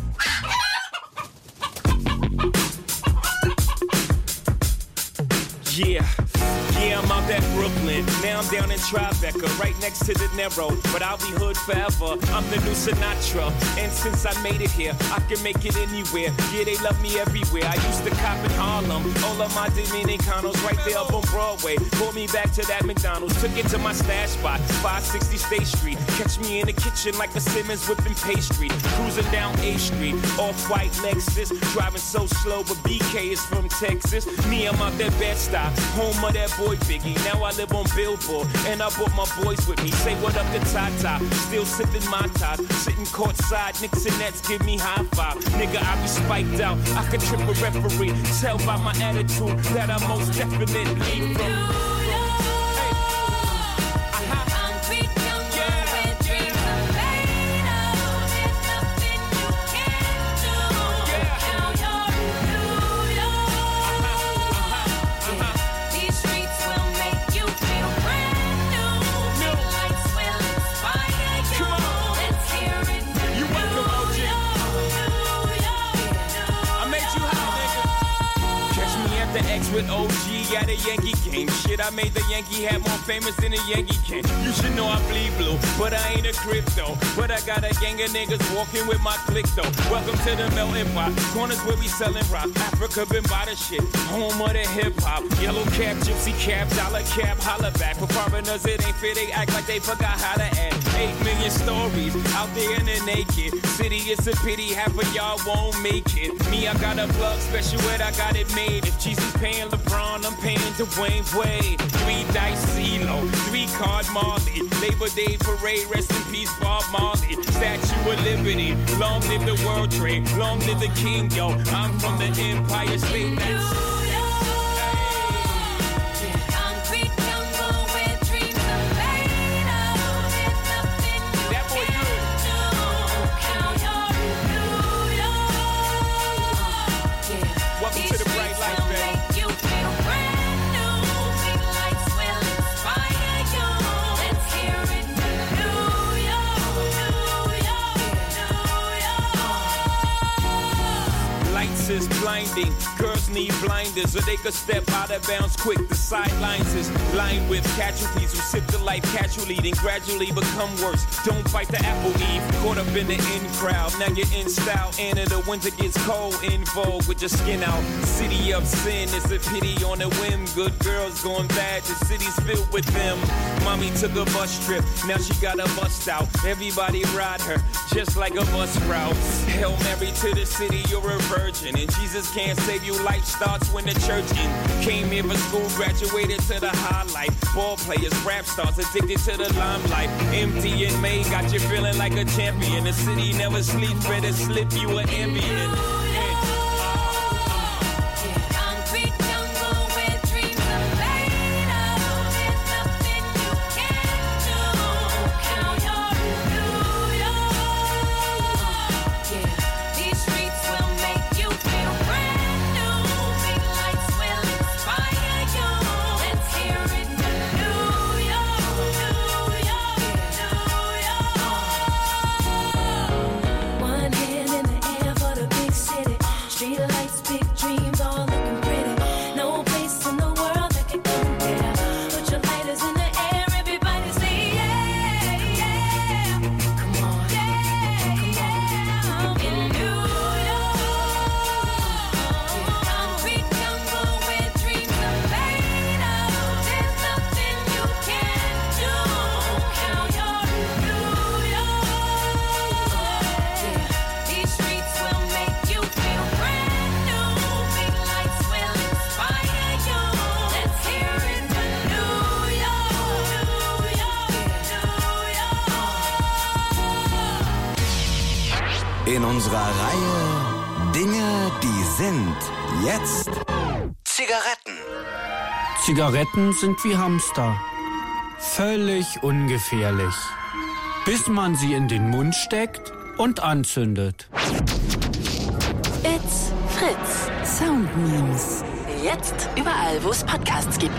Speaker 14: Yeah, I'm out at Brooklyn. Now I'm down in Tribeca, right next to De Niro. But I'll be hood forever. I'm the new Sinatra. And since I made it here, I can make it anywhere. Yeah, they love me everywhere. I used to cop in Harlem. All of my Dominicanos right there up on Broadway. Pulled me back to that McDonald's. Took it to my stash spot, 560 State Street. Catch me in the kitchen like a Simmons whipping pastry. Cruising down A Street, off-white Lexus. Driving so slow, but BK is from Texas. Me, I'm out that Bed-Stuy, home of that boy Biggie. Now I live on Billboard, and I brought my boys with me. Say what up to Tata, still sipping my top. Sitting courtside, Knicks and Nets give me high five. Nigga, I be spiked out, I could trip a referee. Tell by my attitude that I most definitely from. with OG at a Yankee game. Shit, I made the Yankee hat more famous than a Yankee can. You should know I bleed blue, but I ain't a crypto. But I got a gang of niggas walking with my click though. Welcome to the melting pot. Corners where we selling rock. Africa been by the shit. Home of the hip hop. Yellow cap, gypsy cap, dollar cap, holla back. For foreigners it ain't fair, they act like they forgot how to act. 8 million stories out there in the naked city. It's a pity half of y'all won't make it. Me, I got a plug special ed, I got it made. If Jesus paying LeBron, I'm paying Dwayne Wade. 3 dice CeeLo, 3 card Marley. Labor Day parade, rest in peace Bob Marley. Statue of Liberty, long live the World Trade, long live the King, yo. I'm from the Empire State. Is blinding. Girls need blinders so they could step out of bounds quick. The sidelines is lined with casualties who sip the life casually, then gradually become worse. Don't fight the apple eve. Caught up in the in crowd. Now you're in style. And in the winter gets cold. In vogue with your skin out. City of sin. It's a pity on a whim. Good girls going bad. The city's filled with them. Mommy took a bus trip. Now she got a bust out. Everybody ride her just like a bus route. Hail Mary to the city. You're a virgin. And Jesus can't save you, life starts when the church in. Came here for school, graduated to the highlight. Ball players, rap stars, addicted to the limelight. Empty in May, got you feeling like a champion. The city never sleeps, better slip you an ambient.
Speaker 15: In unserer Reihe Dinge, die sind. Jetzt Zigaretten.
Speaker 16: Zigaretten sind wie Hamster. Völlig ungefährlich. Bis man sie in den Mund steckt und anzündet.
Speaker 2: It's Fritz. Sound Memes. Jetzt überall, wo es Podcasts gibt.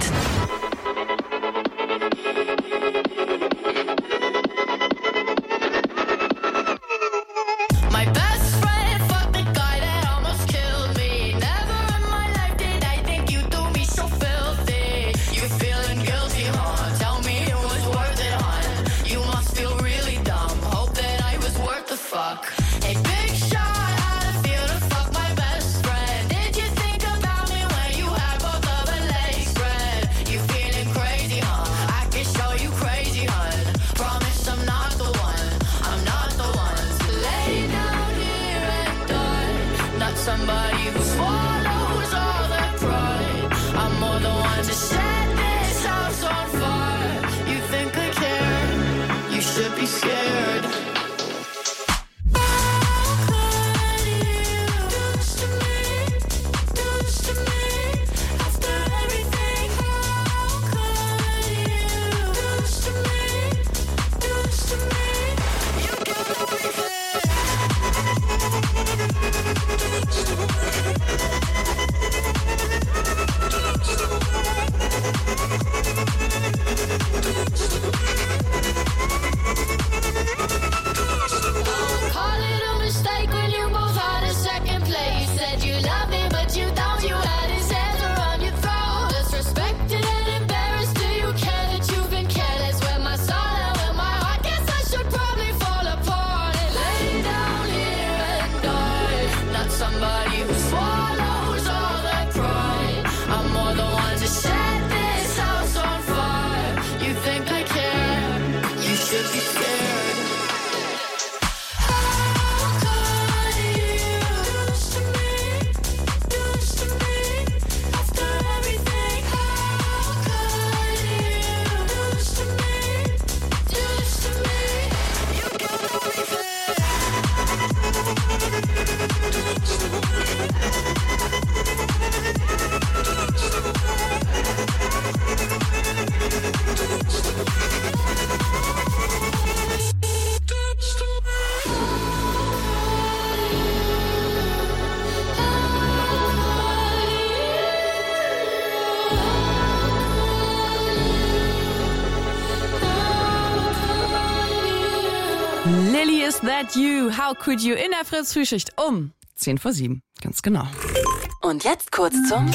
Speaker 3: That You, How Could You in der Fritz-Frühschicht um 10:07. Ganz genau.
Speaker 17: Und jetzt kurz zum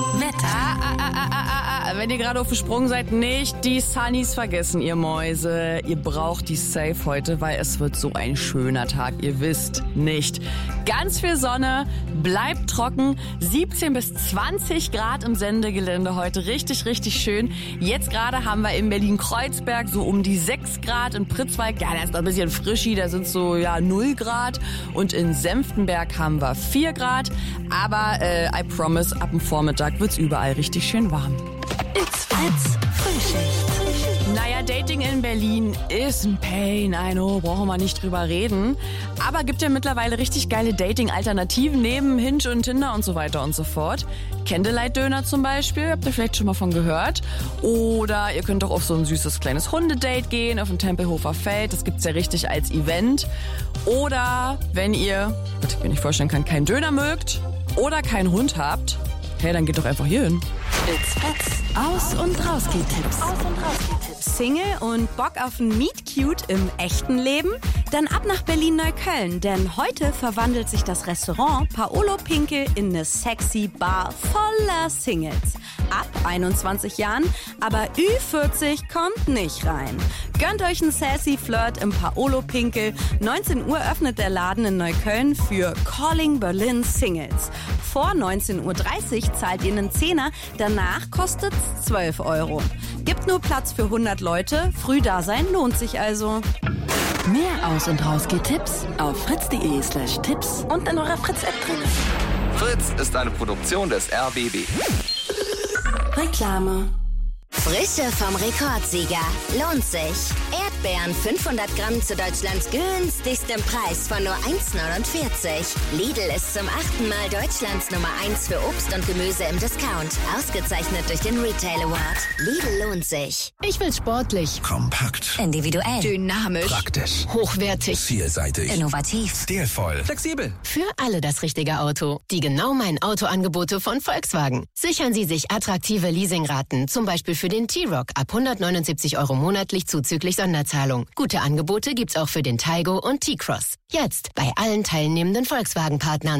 Speaker 17: Wetter.
Speaker 3: Wenn ihr gerade auf dem Sprung seid, nicht die Sunnies vergessen, ihr Mäuse. Ihr braucht die safe heute, weil es wird so ein schöner Tag. Ihr wisst nicht. Ganz viel Sonne, bleibt trocken, 17 bis 20 Grad im Sendegelände heute. Richtig, richtig schön. Jetzt gerade haben wir in Berlin-Kreuzberg so um die 6 Grad. In Pritzwalk, ja, da ist noch ein bisschen frischi, da sind so 0 Grad. Und in Senftenberg haben wir 4 Grad. Aber I promise, ab dem Vormittag wird's überall richtig schön warm.
Speaker 17: It's Fritz Frühschicht.
Speaker 3: Naja, Dating in Berlin ist ein Pain, I know, brauchen wir nicht drüber reden. Aber gibt ja mittlerweile richtig geile Dating-Alternativen neben Hinge und Tinder und so weiter und so fort. Candlelight-Döner zum Beispiel, habt ihr vielleicht schon mal von gehört. Oder ihr könnt doch auf so ein süßes kleines Hundedate gehen, auf dem Tempelhofer Feld. Das gibt's ja richtig als Event. Oder wenn ihr, was ich mir nicht vorstellen kann, keinen Döner mögt oder keinen Hund habt, hey, dann geht doch einfach hier hin.
Speaker 17: It's Fritz. Aus- und Rausgeh-Tipps.
Speaker 1: Single und Bock auf ein Meet Cute im echten Leben? Dann ab nach Berlin-Neukölln, denn heute verwandelt sich das Restaurant Paolo Pinkel in eine sexy Bar voller Singles. Ab 21 Jahren, aber Ü40 kommt nicht rein. Gönnt euch einen sassy Flirt im Paolo Pinkel. 19 Uhr öffnet der Laden in Neukölln für Calling Berlin Singles. Vor 19:30 Uhr zahlt ihr einen Zehner, danach kostet's 12 €. Gibt nur Platz für 100 Leute, früh da sein lohnt sich also.
Speaker 17: Mehr Aus- und Rausgeh-Tipps auf fritz.de/Tipps und in eurer Fritz-App drin.
Speaker 15: Fritz ist eine Produktion des RBB.
Speaker 17: Reklame.
Speaker 10: Frische vom Rekordsieger. Lohnt sich. Erdbeeren 500 Gramm zu Deutschlands günstigstem Preis von nur 1,49. Lidl ist zum 8. Mal Deutschlands Nummer 1 für Obst und Gemüse im Discount. Ausgezeichnet durch den Retail Award. Lidl lohnt sich.
Speaker 17: Ich will sportlich,
Speaker 11: Kompakt.
Speaker 10: Individuell.
Speaker 17: dynamisch,
Speaker 11: Praktisch.
Speaker 17: hochwertig,
Speaker 11: Vielseitig.
Speaker 10: Innovativ.
Speaker 11: Stilvoll.
Speaker 15: Flexibel.
Speaker 17: für alle das richtige Auto. Die genau mein Autoangebote von Volkswagen. Sichern Sie sich attraktive Leasingraten, zum Beispiel für den T-Roc ab 179 € monatlich zuzüglich Sonderzahlung. Gute Angebote gibt's auch für den Taigo und T-Cross. Jetzt bei allen teilnehmenden Volkswagen-Partnern.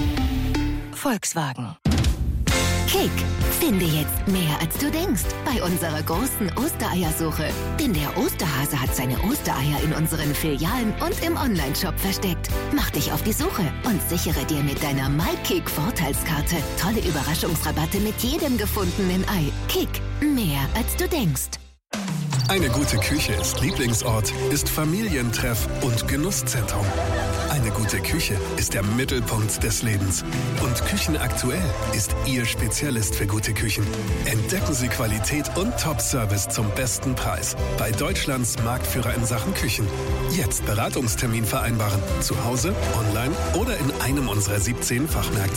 Speaker 17: Volkswagen. Kick. Finde jetzt mehr, als du denkst, bei unserer großen Ostereiersuche. Denn der Osterhase hat seine Ostereier in unseren Filialen und im Onlineshop versteckt. Mach dich auf die Suche und sichere dir mit deiner MyKick-Vorteilskarte tolle Überraschungsrabatte mit jedem gefundenen Ei. Kick. Mehr, als du denkst.
Speaker 11: Eine gute Küche ist Lieblingsort, ist Familientreff und Genusszentrum. Eine gute Küche ist der Mittelpunkt des Lebens. Und Küchenaktuell ist Ihr Spezialist für gute Küchen. Entdecken Sie Qualität und Top-Service zum besten Preis. Bei Deutschlands Marktführer in Sachen Küchen. Jetzt Beratungstermin vereinbaren. Zu Hause, online oder in einem unserer 17 Fachmärkte.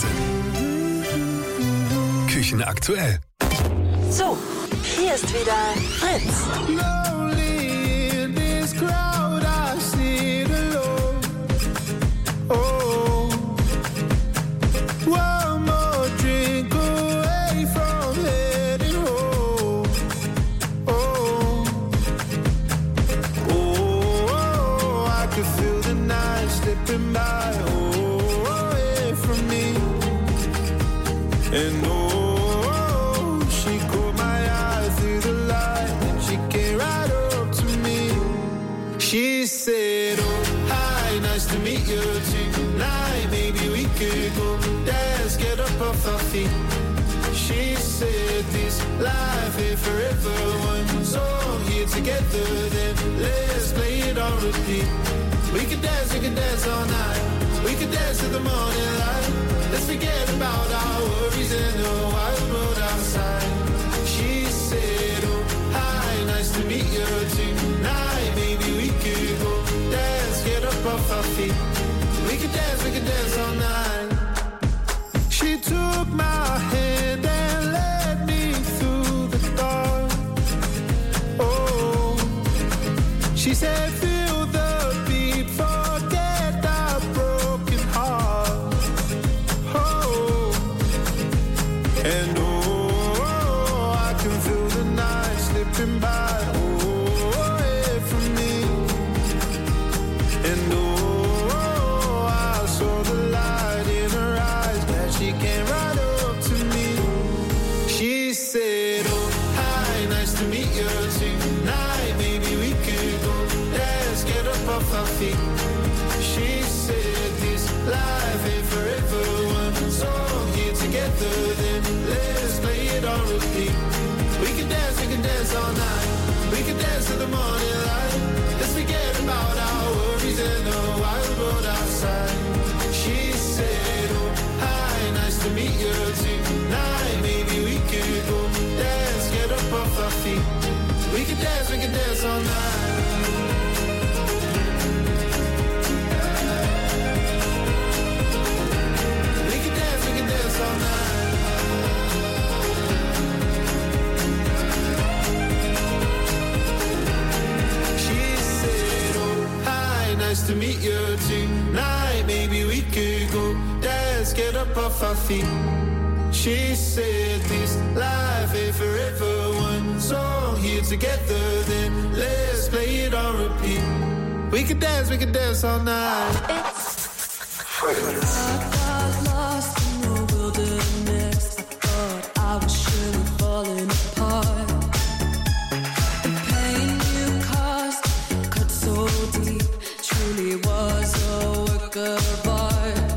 Speaker 11: Küchenaktuell.
Speaker 17: So, hier ist wieder Fritz.
Speaker 6: Lonely in this crowd, I sit alone. Oh, one more drink away from heading home. Oh, oh, I can feel the night slipping by. Oh, away from me. And oh, she caught my eye through the light and she came right up to me. She said, oh, hi, nice to meet you tonight. Maybe we could go dance, get up off our feet. She said, this life ain't forever. One song here together, then let's play it on repeat. We could dance all night. We could dance to the morning light. Let's forget about our worries in the wild world outside. She said, oh, hi, nice to meet you tonight. Maybe we could go dance, get up off our feet. We could dance all night. She took my hand and led me through the dark. Oh, she said, feel the beat, forget our broken heart. Oh, and oh, I can feel the night slipping by. Oh, away from me. And oh,
Speaker 4: together, then let's play it on repeat. We can dance all night. We can dance till the morning light. Let's forget about our worries and the wild world outside. She said, oh, hi, nice to meet you tonight. Maybe we could go dance, get up off our feet. We can dance all night. We can dance all night. She said, oh, hi, nice to meet you tonight. Maybe we could go dance, get up off our feet. She said this life ain't forever. One song here together, then let's play it on repeat. We can dance all night.
Speaker 7: I got lost in the wilderness. I thought I was surely falling apart. The pain you caused cut so deep, truly was a work of art.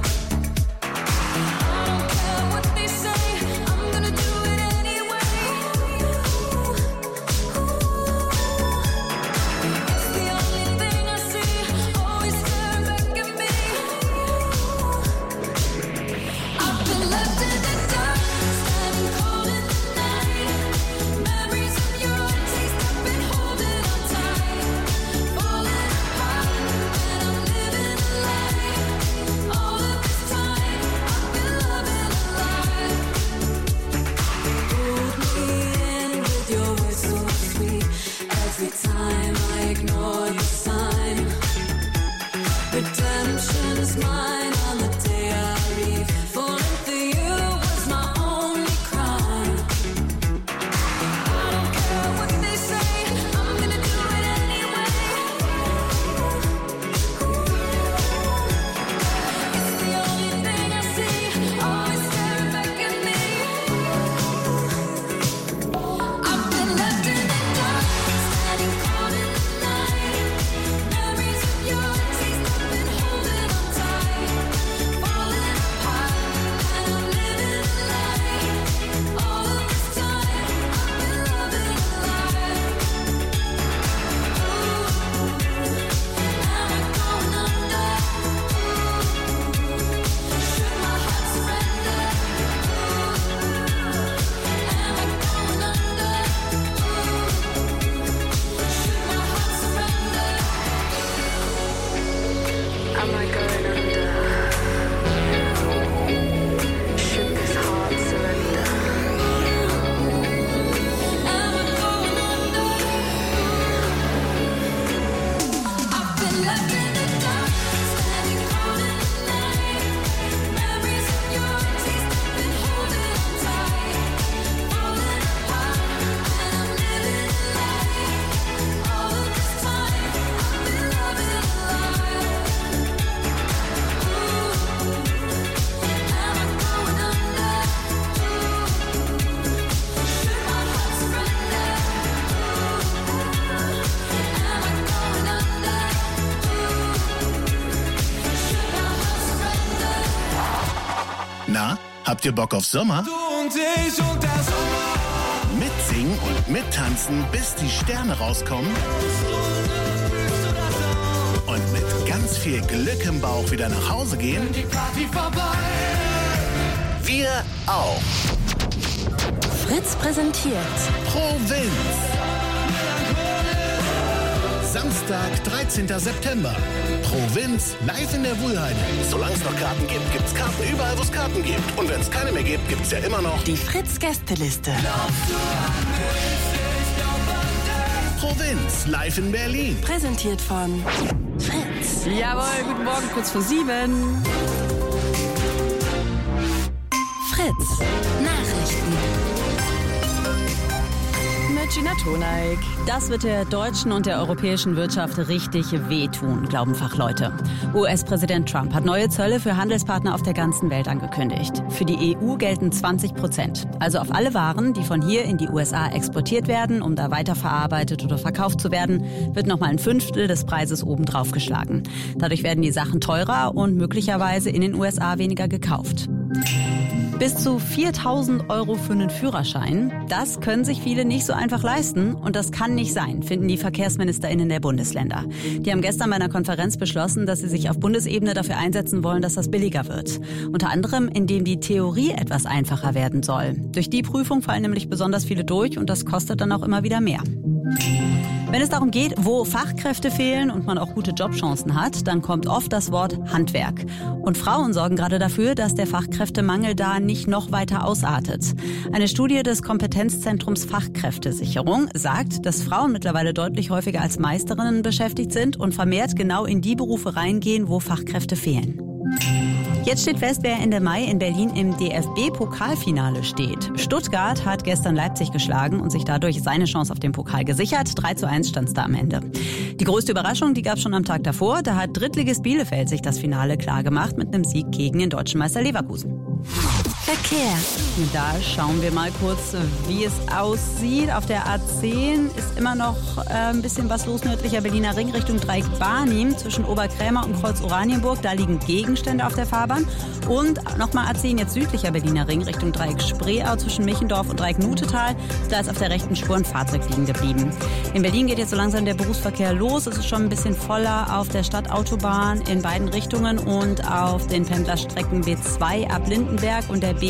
Speaker 7: I don't care what they say, I'm gonna do it anyway. It's the only thing I see, always staring back at me. I've been left in the dark, standing cold in the night. Memories of your taste, I've been holding on tight. Falling apart, and I'm living a lie. All of this time, I've been loving a lie. Hold me in with your words so sweet. Every time I ignore the sign. Redemption is mine on the day I leave. Falling for you was my only crime. I don't care what they say, I'm gonna do it anyway. It's the only thing I see, always staring back at me. I've been left in the dark, standing cold in the night. Memories of your taste, I've been holding on tight. Falling apart, and I'm living a lie. All of this time, I've been loving a lie. Am I going under? Should my heart surrender? Am I going under? Should my heart surrender? Am I going under? Should this heart surrender? Am I going under? I've been left in the dark, standing cold in the night. Memories of your taste, I've been holding on tight. Falling apart, and I'm living a lie. All of this time, I've been loving a lie. Am I going under? Should my heart surrender? Am I going under? Should my heart surrender?
Speaker 18: Na, habt ihr Bock auf Sommer?
Speaker 4: Du und ich und der Sommer.
Speaker 18: Mitsingen und mittanzen, bis die Sterne rauskommen. Und mit ganz viel Glück im Bauch wieder nach Hause gehen.
Speaker 4: Die Party vorbei.
Speaker 18: Wir auch.
Speaker 2: Fritz präsentiert
Speaker 18: Provinz. Samstag, 13. September. Provinz live in der Wuhlheide. Solange es noch Karten gibt, gibt's Karten überall, wo es Karten gibt. Und wenn es keine mehr gibt, gibt's ja immer noch
Speaker 2: die Fritz-Gästeliste.
Speaker 18: Provinz live in Berlin.
Speaker 2: Präsentiert von Fritz.
Speaker 3: Jawohl, guten Morgen, kurz vor 7.
Speaker 2: Fritz. Nachrichten.
Speaker 3: Mit Gina Toneik.
Speaker 1: Das wird der deutschen und der europäischen Wirtschaft richtig wehtun, glauben Fachleute. US-Präsident Trump hat neue Zölle für Handelspartner auf der ganzen Welt angekündigt. Für die EU gelten 20%. Also auf alle Waren, die von hier in die USA exportiert werden, um da weiterverarbeitet oder verkauft zu werden, wird nochmal ein Fünftel des Preises obendrauf geschlagen. Dadurch werden die Sachen teurer und möglicherweise in den USA weniger gekauft. Bis zu 4.000 € für einen Führerschein. Das können sich viele nicht so einfach leisten und das kann nicht sein, finden die VerkehrsministerInnen der Bundesländer. Die haben gestern bei einer Konferenz beschlossen, dass sie sich auf Bundesebene dafür einsetzen wollen, dass das billiger wird. Unter anderem, indem die Theorie etwas einfacher werden soll. Durch die Prüfung fallen nämlich besonders viele durch und das kostet dann auch immer wieder mehr. Wenn es darum geht, wo Fachkräfte fehlen und man auch gute Jobchancen hat, dann kommt oft das Wort Handwerk. Und Frauen sorgen gerade dafür, dass der Fachkräftemangel da nicht noch weiter ausartet. Eine Studie des Kompetenzzentrums Fachkräftesicherung sagt, dass Frauen mittlerweile deutlich häufiger als Meisterinnen beschäftigt sind und vermehrt genau in die Berufe reingehen, wo Fachkräfte fehlen. Jetzt steht fest, wer Ende Mai in Berlin im DFB-Pokalfinale steht. Stuttgart hat gestern Leipzig geschlagen und sich dadurch seine Chance auf den Pokal gesichert. 3:1 stand es da am Ende. Die größte Überraschung, die gab es schon am Tag davor. Da hat Drittligist Bielefeld sich das Finale klargemacht mit einem Sieg gegen den deutschen Meister Leverkusen. Verkehr. Da schauen wir mal kurz, wie es aussieht. Auf der A10 ist immer noch ein bisschen was los nördlicher Berliner Ring Richtung Dreieck Barnim zwischen Oberkrämer und Kreuz Oranienburg. Da liegen Gegenstände auf der Fahrbahn. Und nochmal A10 jetzt südlicher Berliner Ring Richtung Dreieck Spreeau zwischen Michendorf und Dreieck Nutetal. Da ist auf der rechten Spur ein Fahrzeug liegen geblieben. In Berlin geht jetzt so langsam der Berufsverkehr los. Es ist schon ein bisschen voller auf der Stadtautobahn in beiden Richtungen und auf den Pendlerstrecken B2 ab Lindenberg und der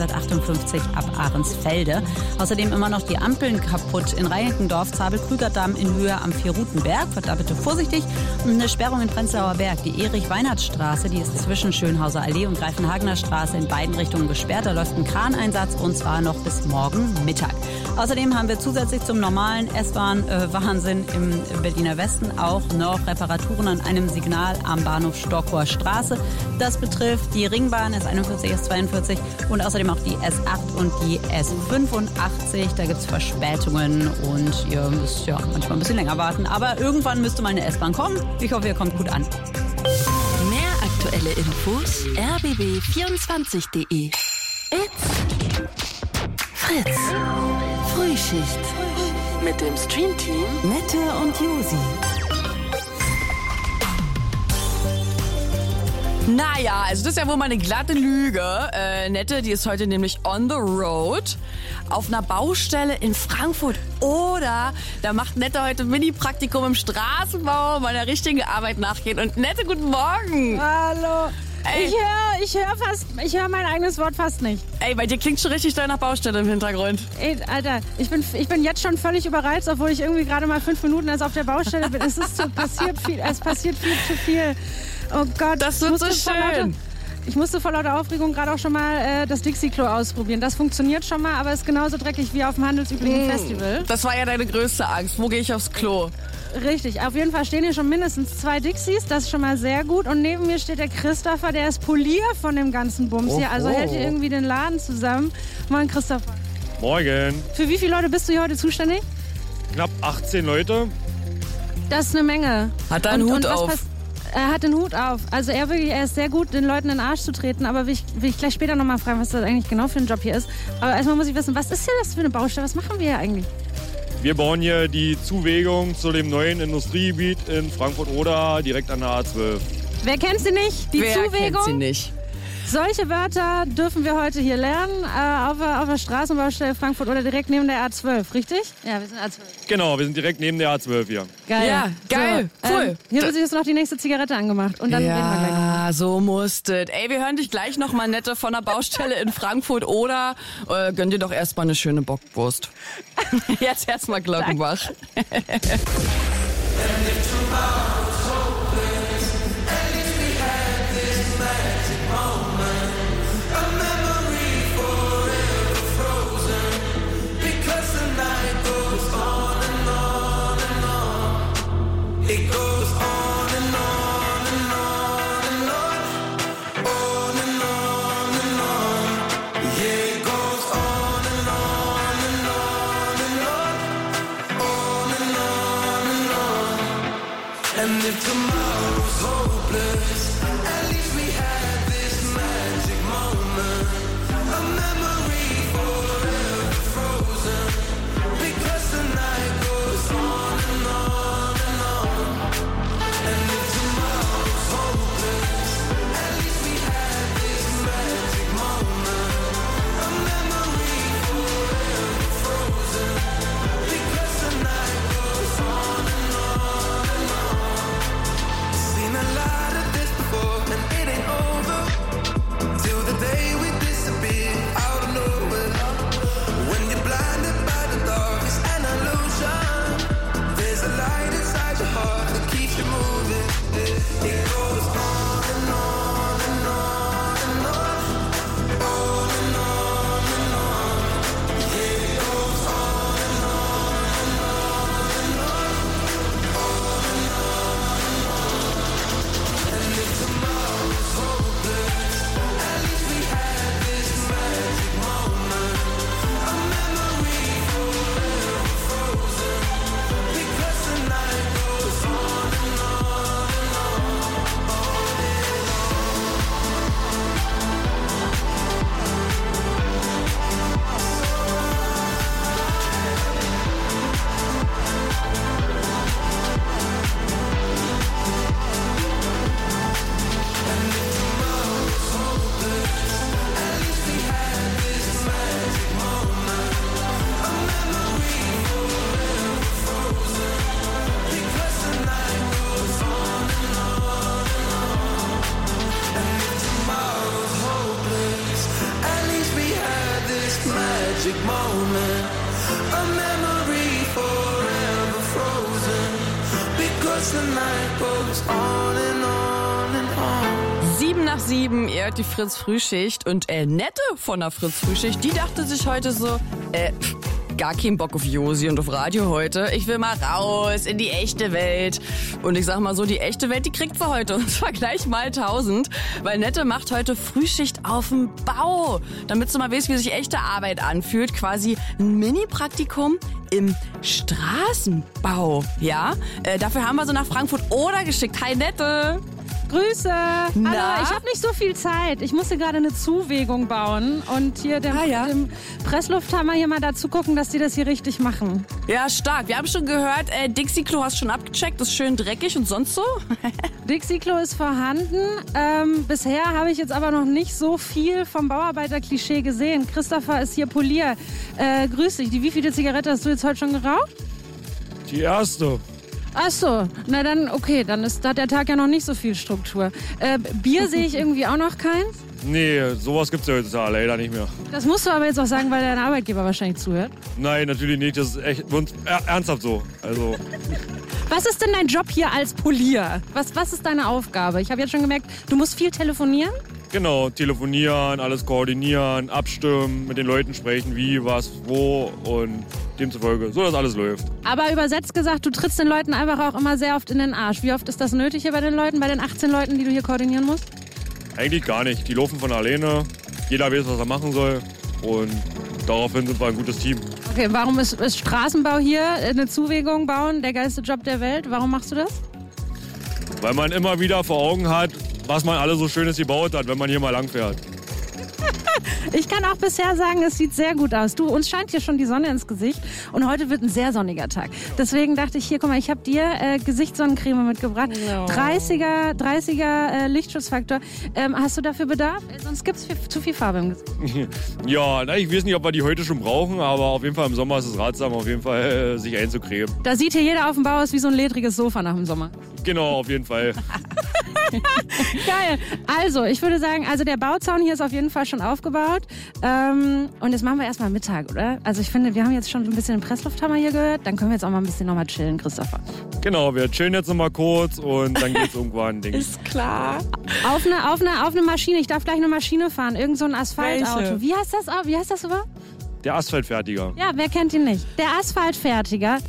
Speaker 1: B158 ab Ahrensfelde. Außerdem immer noch die Ampeln kaputt in Reinickendorf, Zabel-Krügerdamm in Höhe am Vierrutenberg. Wird da bitte vorsichtig. Und eine Sperrung in Prenzlauer Berg. Die Erich-Weinert-Straße, die ist zwischen Schönhauser Allee und Greifenhagener Straße in beiden Richtungen gesperrt. Da läuft ein Kraneinsatz und zwar noch bis morgen Mittag. Außerdem haben wir zusätzlich zum normalen S-Bahn-Wahnsinn im Berliner Westen auch noch Reparaturen an einem Signal am Bahnhof Stockower Straße. Das betrifft die Ringbahn S41, S42 und außerdem auch die S8 und die S85. Da gibt es Verspätungen und ihr müsst ja manchmal ein bisschen länger warten. Aber irgendwann müsste mal eine S-Bahn kommen. Ich hoffe, ihr kommt gut an.
Speaker 17: Mehr aktuelle Infos rbb24.de. It's Fritz. Frühschicht. Mit dem Streamteam Nette und Josi.
Speaker 3: Naja, also das ist ja wohl mal eine glatte Lüge. Nette, die ist heute nämlich on the road auf einer Baustelle in Frankfurt. Oder da macht Nette heute Mini-Praktikum im Straßenbau, meiner richtigen Arbeit nachgehen. Und Nette, guten Morgen.
Speaker 8: Hallo.
Speaker 3: Ey.
Speaker 8: Ich höre mein eigenes Wort fast nicht.
Speaker 3: Ey, bei dir klingt schon richtig doll nach Baustelle im Hintergrund.
Speaker 8: Ey, Alter, ich bin jetzt schon völlig überreizt, obwohl ich irgendwie gerade mal 5 Minuten erst auf der Baustelle bin. Es passiert viel zu viel. Oh Gott.
Speaker 3: Das wird so schön.
Speaker 8: Ich musste vor lauter Aufregung gerade auch schon mal das Dixie-Klo ausprobieren. Das funktioniert schon mal, aber ist genauso dreckig wie auf dem handelsüblichen Festival.
Speaker 3: Das war ja deine größte Angst. Wo gehe ich aufs Klo?
Speaker 8: Richtig, auf jeden Fall stehen hier schon mindestens 2 Dixies, das ist schon mal sehr gut. Und neben mir steht der Christopher, der ist Polier von dem ganzen Bums hier. Also hält hier irgendwie den Laden zusammen. Moin Christopher.
Speaker 19: Morgen.
Speaker 8: Für wie viele Leute bist du hier heute zuständig?
Speaker 19: Knapp 18 Leute.
Speaker 8: Das ist eine Menge.
Speaker 3: Hat er einen Hut auf?
Speaker 8: Er hat den Hut auf. Also er ist sehr gut, den Leuten in den Arsch zu treten. Aber will ich gleich später nochmal fragen, was das eigentlich genau für ein Job hier ist. Aber erstmal muss ich wissen, was ist hier das für eine Baustelle? Was machen wir hier eigentlich?
Speaker 19: Wir bauen hier die Zuwegung zu dem neuen Industriegebiet in Frankfurt-Oder, direkt an der A12.
Speaker 8: Wer kennt sie nicht? Die Zuwegung?
Speaker 3: Wer kennt sie nicht?
Speaker 8: Solche Wörter dürfen wir heute hier lernen, auf der Straßenbaustelle Frankfurt oder direkt neben der A12, richtig? Ja, wir sind A12.
Speaker 19: Genau, wir sind direkt neben der A12 hier.
Speaker 8: Geil.
Speaker 3: Ja, geil,
Speaker 8: so,
Speaker 3: cool.
Speaker 8: Hier wird sich jetzt noch die nächste Zigarette angemacht und dann reden wir gleich noch.
Speaker 3: Ja, so musstet. Ey, wir hören dich gleich noch mal, Nette, von der Baustelle in Frankfurt oder gönn dir doch erstmal eine schöne Bockwurst. Jetzt erstmal Glockenbach.
Speaker 4: It goes on and on and on and on, on and on and on. Yeah, it goes on and on and on and on, on and on and on. And magic moment, a memory forever frozen, because the night goes on and on and on.
Speaker 3: 7 nach 7, ihr hört die Fritz-Frühschicht und Nette von der Fritz-Frühschicht, die dachte sich heute so, gar keinen Bock auf Josi und auf Radio heute. Ich will mal raus in die echte Welt. Und ich sag mal so, die echte Welt, die kriegt sie heute. Und zwar gleich mal 1000. Weil Nette macht heute Frühschicht auf dem Bau. Damit du mal weißt, wie sich echte Arbeit anfühlt. Quasi ein Mini-Praktikum im Straßenbau. Ja, dafür haben wir sie nach Frankfurt-Oder geschickt. Hi Nette.
Speaker 20: Grüße.
Speaker 3: Na?
Speaker 20: Hallo, ich habe nicht so viel Zeit. Ich musste gerade eine Zuwegung bauen und hier dem Presslufthammer hier mal dazu gucken, dass die das hier richtig machen.
Speaker 3: Ja, stark. Wir haben schon gehört, Dixie-Klo hast schon abgecheckt, ist schön dreckig und sonst so?
Speaker 20: Dixie-Klo ist vorhanden. Bisher habe ich jetzt aber noch nicht so viel vom Bauarbeiter-Klischee gesehen. Christopher ist hier Polier. Grüß dich. Wie viele Zigarette hast du jetzt heute schon geraucht?
Speaker 19: Die erste.
Speaker 20: Ach so, na dann, okay, dann hat der Tag ja noch nicht so viel Struktur. Bier sehe ich irgendwie auch noch keins.
Speaker 19: Nee, sowas gibt's ja heutzutage leider nicht mehr.
Speaker 20: Das musst du aber jetzt auch sagen, weil dein Arbeitgeber wahrscheinlich zuhört.
Speaker 19: Nein, natürlich nicht. Das ist echt ernsthaft so. Also.
Speaker 20: Was ist denn dein Job hier als Polier? Was ist deine Aufgabe? Ich habe jetzt schon gemerkt, du musst viel telefonieren.
Speaker 19: Genau, telefonieren, alles koordinieren, abstimmen, mit den Leuten sprechen, wie, was, wo und demzufolge, so dass alles läuft.
Speaker 20: Aber übersetzt gesagt, du trittst den Leuten einfach auch immer sehr oft in den Arsch. Wie oft ist das nötig hier bei den Leuten, bei den 18 Leuten, die du hier koordinieren musst?
Speaker 19: Eigentlich gar nicht. Die laufen von alleine. Jeder weiß, was er machen soll. Und daraufhin sind wir ein gutes Team.
Speaker 20: Okay, warum ist Straßenbau hier, eine Zuwegung bauen, der geilste Job der Welt? Warum machst du das?
Speaker 19: Weil man immer wieder vor Augen hat, was man alles so Schönes gebaut hat, wenn man hier mal lang fährt.
Speaker 20: Ich kann auch bisher sagen, es sieht sehr gut aus. Du, uns scheint hier schon die Sonne ins Gesicht und heute wird ein sehr sonniger Tag. Deswegen dachte ich, hier, guck mal, ich habe dir Gesichtssonnencreme mitgebracht.
Speaker 3: No.
Speaker 20: 30er Lichtschutzfaktor. Hast du dafür Bedarf? Sonst gibt es zu viel Farbe im Gesicht.
Speaker 19: Ja, na, ich weiß nicht, ob wir die heute schon brauchen, aber auf jeden Fall im Sommer ist es ratsam, auf jeden Fall sich einzucremen.
Speaker 20: Da sieht hier jeder auf dem Bau aus wie so ein ledriges Sofa nach dem Sommer.
Speaker 19: Genau, auf jeden Fall.
Speaker 20: Geil. Also, ich würde sagen, der Bauzaun hier ist auf jeden Fall schon aufgebaut. Und jetzt machen wir erstmal Mittag, oder? Also ich finde, wir haben jetzt schon ein bisschen den Presslufthammer hier gehört. Dann können wir jetzt auch mal ein bisschen nochmal chillen, Christopher.
Speaker 19: Genau, wir chillen jetzt nochmal kurz und dann geht's irgendwann.
Speaker 3: Ist klar.
Speaker 20: Auf eine Maschine. Ich darf gleich eine Maschine fahren. Irgend so ein Asphaltauto.
Speaker 3: Welche?
Speaker 20: Wie heißt das überhaupt?
Speaker 19: Der Asphaltfertiger.
Speaker 20: Ja, wer kennt ihn nicht? Der Asphaltfertiger.